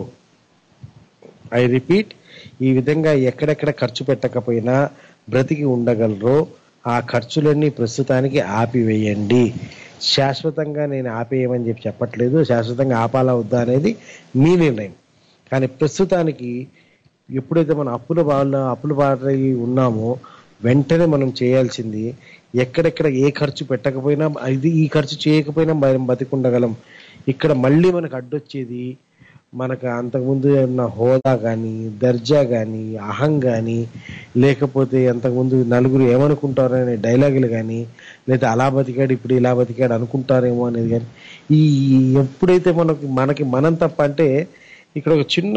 ఐ రిపీట్, ఈ విధంగా ఎక్కడెక్కడ ఖర్చు పెట్టకపోయినా బ్రతికి ఉండగలరో ఆ ఖర్చులన్నీ ప్రస్తుతానికి ఆపివేయండి. శాశ్వతంగా నేను ఆపేయమని చెప్పి చెప్పట్లేదు, శాశ్వతంగా ఆపాలా వద్దా అనేది మీ నిర్ణయం. కానీ ప్రస్తుతానికి ఎప్పుడైతే మనం అప్పుల బాగా అప్పుల బాగా ఉన్నామో వెంటనే మనం చేయాల్సింది ఎక్కడెక్కడ ఏ ఖర్చు పెట్టకపోయినా, ఇది ఈ ఖర్చు చేయకపోయినా మనం బతికుండగలం. ఇక్కడ మళ్ళీ మనకు అడ్డొచ్చేది మనకు అంతకుముందు ఉన్న హోదా కానీ, దర్జా కానీ, అహం కానీ, లేకపోతే అంతకుముందు నలుగురు ఏమనుకుంటారో అనే డైలాగులు కానీ, లేదా అలా బతికాడు ఇప్పుడు ఇలా బతికాడు అనుకుంటారేమో అనేది కానీ, ఈ ఎప్పుడైతే మనకి మనకి మనం తప్ప అంటే ఇక్కడ ఒక చిన్న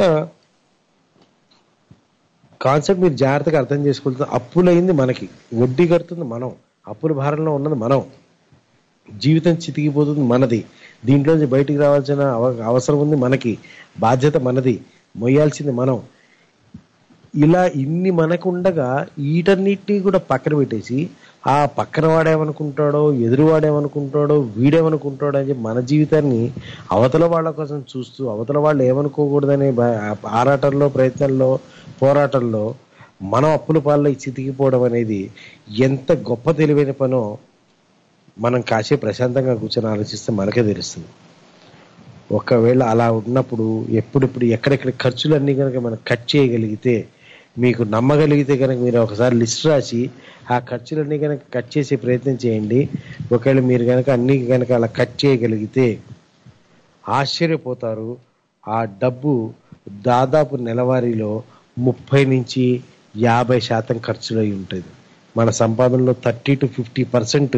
కాన్సెప్ట్ మీరు జాగ్రత్తగా అర్థం చేసుకుంటుంది. అప్పులైంది మనకి, వడ్డీ కడుతుంది మనం, అప్పుల భారంలో ఉన్నది మనం, జీవితం చితికిపోతుంది మనది, దీంట్లోంచి బయటికి రావాల్సిన అవసరం ఉంది మనకి, బాధ్యత మనది, మొయ్యాల్సింది మనం. ఇలా ఇన్ని మనకు ఉండగా వీటన్నిటినీ కూడా పక్కన పెట్టేసి ఆ పక్కన వాడేమనుకుంటాడో ఎదురు వాడేమనుకుంటాడో వీడేమనుకుంటాడో అని చెప్పి మన జీవితాన్ని అవతల వాళ్ళ కోసం చూస్తూ అవతల వాళ్ళు ఏమనుకోకూడదనే ఆరాటంలో ప్రయత్నంలో పోరాటంలో మనం అప్పుల పాల్లో చితికిపోవడం అనేది ఎంత గొప్ప తెలివైన పనో మనం కాసే ప్రశాంతంగా కూర్చొని ఆలోచిస్తే మనకే తెలుస్తుంది. ఒకవేళ అలా ఉన్నప్పుడు ఎప్పుడెప్పుడు ఎక్కడెక్కడ ఖర్చులన్నీ కనుక మనం కట్ చేయగలిగితే, మీకు నమ్మగలిగితే కనుక మీరు ఒకసారి లిస్ట్ రాసి ఆ ఖర్చులన్నీ కనుక కట్ చేసే ప్రయత్నం చేయండి. ఒకవేళ మీరు కనుక అన్ని కనుక అలా కట్ చేయగలిగితే ఆశ్చర్యపోతారు. ఆ డబ్బు దాదాపు నెలవారీలో ముప్పై నుంచి యాభై శాతం ఖర్చులు అయి ఉంటుంది. మన సంపాదనలో థర్టీ టు ఫిఫ్టీ పర్సెంట్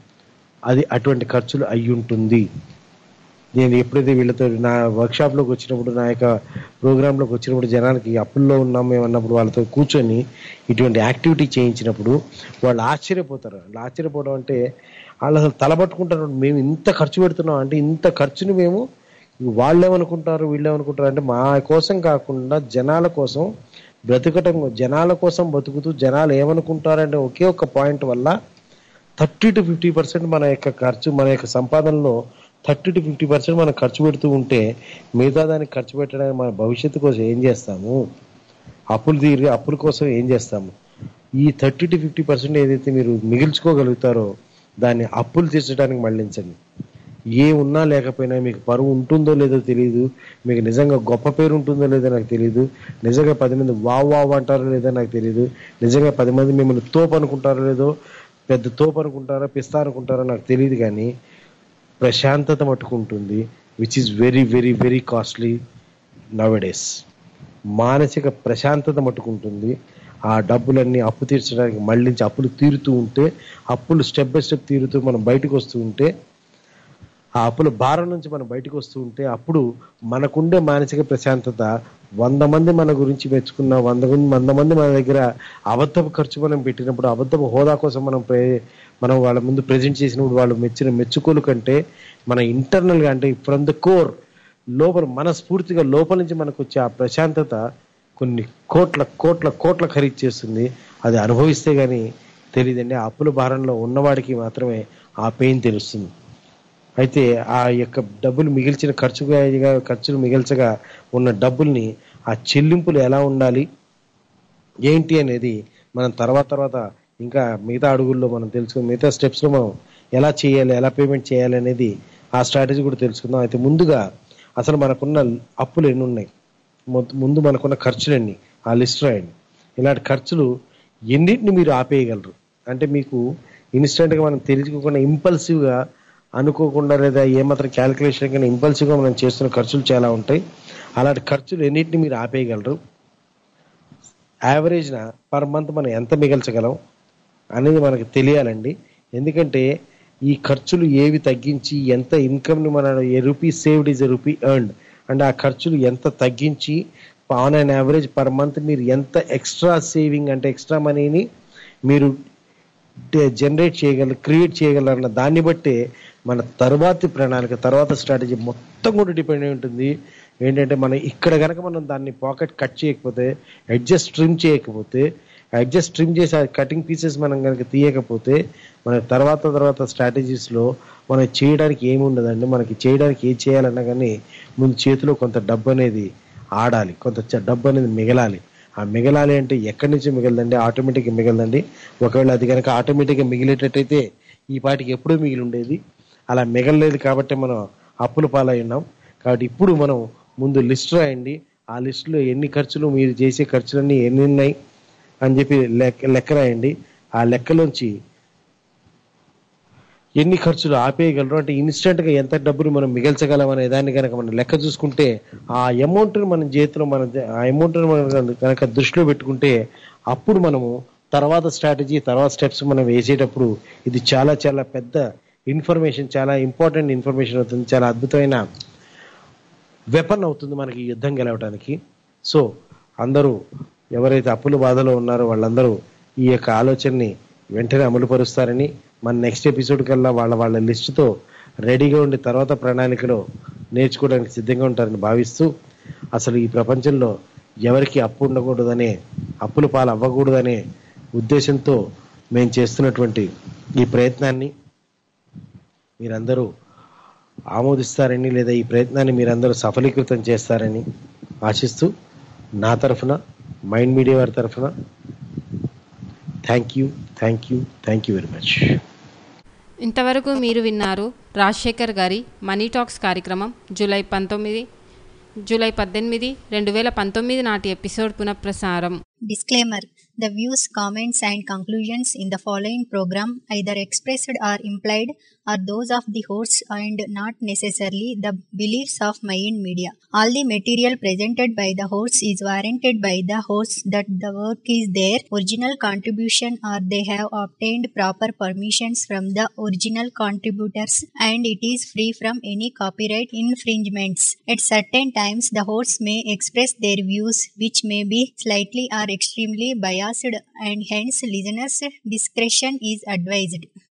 అది అటువంటి ఖర్చులు అయి ఉంటుంది. నేను ఎప్పుడైతే వీళ్ళతో నా వర్క్షాప్లోకి వచ్చినప్పుడు, నా యొక్క ప్రోగ్రాంలోకి వచ్చినప్పుడు, జనానికి అప్పుల్లో ఉన్నాం మేము అన్నప్పుడు వాళ్ళతో కూర్చొని ఇటువంటి యాక్టివిటీ చేయించినప్పుడు వాళ్ళు ఆశ్చర్యపోతారు. వాళ్ళు ఆశ్చర్యపోవడం అంటే వాళ్ళు అసలు తలబట్టుకుంటారు. మేము ఇంత ఖర్చు పెడుతున్నాం అంటే ఇంత ఖర్చుని మేము వాళ్ళేమనుకుంటారు వీళ్ళేమనుకుంటారు అంటే మా కోసం కాకుండా జనాల కోసం బ్రతకటం, జనాల కోసం బతుకుతూ జనాలు ఏమనుకుంటారంటే ఒకే ఒక పాయింట్ వల్ల థర్టీ టు ఫిఫ్టీ పర్సెంట్ మన యొక్క ఖర్చు, మన యొక్క సంపాదనలో థర్టీ టు ఫిఫ్టీ పర్సెంట్ మనం ఖర్చు పెడుతూ ఉంటే మిగతా దానికి ఖర్చు పెట్టడానికి మన భవిష్యత్తు కోసం ఏం చేస్తాము, అప్పులు తీరి అప్పుల కోసం ఏం చేస్తాము. ఈ థర్టీ టు ఫిఫ్టీ పర్సెంట్ ఏదైతే మీరు మిగిల్చుకోగలుగుతారో దాన్ని అప్పులు తీర్చడానికి మళ్ళించండి. ఏ ఉన్నా లేకపోయినా మీకు పరువు ఉంటుందో లేదో తెలియదు, మీకు నిజంగా గొప్ప పేరు ఉంటుందో లేదో నాకు తెలియదు, నిజంగా పది మంది వావ్ వావ్ అంటారో లేదో నాకు తెలియదు, నిజంగా పది మంది మిమ్మల్ని తోపు అనుకుంటారో లేదో, పెద్ద తోపు అనుకుంటారో పిస్తా అనుకుంటారో నాకు తెలియదు, కానీ ప్రశాంతత మట్టుకుంటుంది, which is very very very costly nowadays. మానసిక ప్రశాంతత మట్టుకుంటుంది. ఆ డబ్బులన్నీ అప్పు తీర్చడానికి మళ్ళించి అప్పులు తీరుతూ ఉంటే, అప్పులు స్టెప్ బై స్టెప్ తీరుతూ మనం బయటకు వస్తూ ఉంటే, ఆ అప్పుల భారం నుంచి మనం బయటకు వస్తూ ఉంటే అప్పుడు మనకుండే మానసిక ప్రశాంతత వంద మంది మన గురించి మెచ్చుకున్న వంద వంద మంది మన దగ్గర అబద్ధపు ఖర్చు మనం పెట్టినప్పుడు, అబద్ధపు హోదా కోసం మనం ప్రే మనం వాళ్ళ ముందు ప్రజెంట్ చేసినప్పుడు వాళ్ళు మెచ్చిన మెచ్చుకోలు కంటే మన ఇంటర్నల్గా అంటే ఫ్రమ్ ద కోర్ లోపల మనస్ఫూర్తిగా లోపల నుంచి మనకు వచ్చే ఆ ప్రశాంతత కొన్ని కోట్ల కోట్ల కోట్ల ఖరీదు చేస్తుంది. అది అనుభవిస్తే కానీ తెలియదండి. ఆ అప్పుల భారంలో ఉన్నవాడికి మాత్రమే ఆ పెయిన్ తెలుస్తుంది. అయితే ఆ యొక్క డబ్బులు మిగిల్చిన ఖర్చుగా ఖర్చులు మిగిల్చగా ఉన్న డబ్బుల్ని ఆ చెల్లింపులు ఎలా ఉండాలి ఏంటి అనేది మనం తర్వాత తర్వాత ఇంకా మిగతా అడుగుల్లో మనం తెలుసుకుని మిగతా స్టెప్స్లో మనం ఎలా చేయాలి, ఎలా పేమెంట్ చేయాలి అనేది ఆ స్ట్రాటజీ కూడా తెలుసుకుందాం. అయితే ముందుగా అసలు మనకున్న అప్పులు ఎన్ని ఉన్నాయి, ముందు మనకున్న ఖర్చులు ఎన్ని, ఆ లిస్ట్ రాయండి. ఇలాంటి ఖర్చులు ఎన్నింటిని మీరు ఆపేయగలరు అంటే మీకు ఇన్స్టెంట్గా మనం తెలుసుకోకుండా ఇంపల్సివ్గా అనుకోకుండా లేదా ఏమాత్రం క్యాలిక్యులేషన్ కానీ ఇంపల్సివ్గా మనం చేస్తున్న ఖర్చులు చాలా ఉంటాయి. అలాంటి ఖర్చులు ఎన్నింటిని మీరు ఆపేయగలరు, యావరేజ్న పర్ మంత్ మనం ఎంత మిగల్చగలం అనేది మనకు తెలియాలండి. ఎందుకంటే ఈ ఖర్చులు ఏవి తగ్గించి ఎంత ఇన్కమ్ని మన a rupee saved is a rupee earned అంటే ఆ ఖర్చులు ఎంత తగ్గించి on and average per month మీరు ఎంత ఎక్స్ట్రా సేవింగ్ అంటే ఎక్స్ట్రా మనీని మీరు జనరేట్ చేయగలరు, క్రియేట్ చేయగలరు అన్న దాన్ని బట్టే మన తర్వాతి ప్రణాళిక తర్వాత స్ట్రాటజీ మొత్తం కూడా డిపెండ్ అయి ఉంటుంది. ఏంటంటే మనం ఇక్కడ కనుక మనం దాన్ని పాకెట్ కట్ చేయకపోతే, అడ్జస్ట్ ట్రిమ్ చేయకపోతే, అడ్జస్ట్ ట్రిమ్ చేసి ఆ కటింగ్ పీసెస్ మనం కనుక తీయకపోతే మన తర్వాత తర్వాత స్ట్రాటజీస్లో మనం చేయడానికి ఏమి ఉండదండి. మనకి చేయడానికి ఏం చేయాలన్నా కానీ ముందు చేతిలో కొంత డబ్బు అనేది ఆడాలి, కొంత డబ్బు అనేది మిగలాలి. ఆ మిగలాలి అంటే ఎక్కడి నుంచి మిగలదండి, ఆటోమేటిక్గా మిగలదండి. ఒకవేళ అది కనుక ఆటోమేటిక్గా మిగిలేటట్టయితే ఈ పాటికి ఎప్పుడూ మిగిలి ఉండేది. అలా మిగలలేదు కాబట్టి మనం అప్పుల పాలై ఉన్నాం. కాబట్టి ఇప్పుడు మనం ముందు లిస్ట్ రాయండి. ఆ లిస్టులో ఎన్ని ఖర్చులు, మీరు చేసే ఖర్చులన్నీ ఎన్ని ఉన్నాయి అని చెప్పి లెక్క లెక్క రాయండి. ఆ లెక్కలోంచి ఎన్ని ఖర్చులు ఆపేయగలరు అంటే ఇన్స్టెంట్గా ఎంత డబ్బులు మనం మిగల్చగలం అనే దాన్ని కనుక మనం లెక్క చూసుకుంటే ఆ అమౌంట్ని మన చేతిలో మన ఆ అమౌంట్ని మనం కనుక దృష్టిలో పెట్టుకుంటే అప్పుడు మనము తర్వాత స్ట్రాటజీ తర్వాత స్టెప్స్ మనం వేసేటప్పుడు ఇది చాలా చాలా పెద్ద ఇన్ఫర్మేషన్, చాలా ఇంపార్టెంట్ ఇన్ఫర్మేషన్ అవుతుంది, చాలా అద్భుతమైన వెపన్ అవుతుంది మనకి యుద్ధం గెలవడానికి. సో అందరూ ఎవరైతే అప్పుల బాధలో ఉన్నారో వాళ్ళందరూ ఈ యొక్క ఆలోచనని వెంటనే అమలుపరుస్తారని, మన నెక్స్ట్ ఎపిసోడ్ కల్లా వాళ్ళ వాళ్ళ లిస్టుతో రెడీగా ఉండి తర్వాత ప్రణాళికలో నేర్చుకోవడానికి సిద్ధంగా ఉంటారని భావిస్తూ, అసలు ఈ ప్రపంచంలో ఎవరికి అప్పు ఉండకూడదనే, అప్పుల పాలు అవ్వకూడదనే ఉద్దేశంతో మేము చేస్తున్నటువంటి ఈ ప్రయత్నాన్ని మీరందరూ ఆమోదిస్తారని, లేదా ఈ ప్రయత్నాన్ని మీరందరూ సఫలీకృతం చేస్తారని ఆశిస్తూ నా తరఫున, మైండ్ మీడియా వారి తరఫున thank you thank you thank you very much. ఇంతవరకు మీరు విన్నారు రాజశేఖర్ గారి మనీ టాక్స్ కార్యక్రమం జూలై పంతొమ్మిది జూలై పద్దెనిమిది రెండు వేల పంతొమ్మిది నాటి ఎపిసోడ్ పునఃప్రసారం. Disclaimer: The views, comments, and conclusions in the following program, either expressed or implied, are those of the hosts and not necessarily the beliefs of Mind Media. All the material presented by the hosts is warranted by the hosts that the work is their original contribution or they have obtained proper permissions from the original contributors and it is free from any copyright infringements. At certain times, the hosts may express their views which may be slightly or extremely biased and hence listeners' discretion is advised.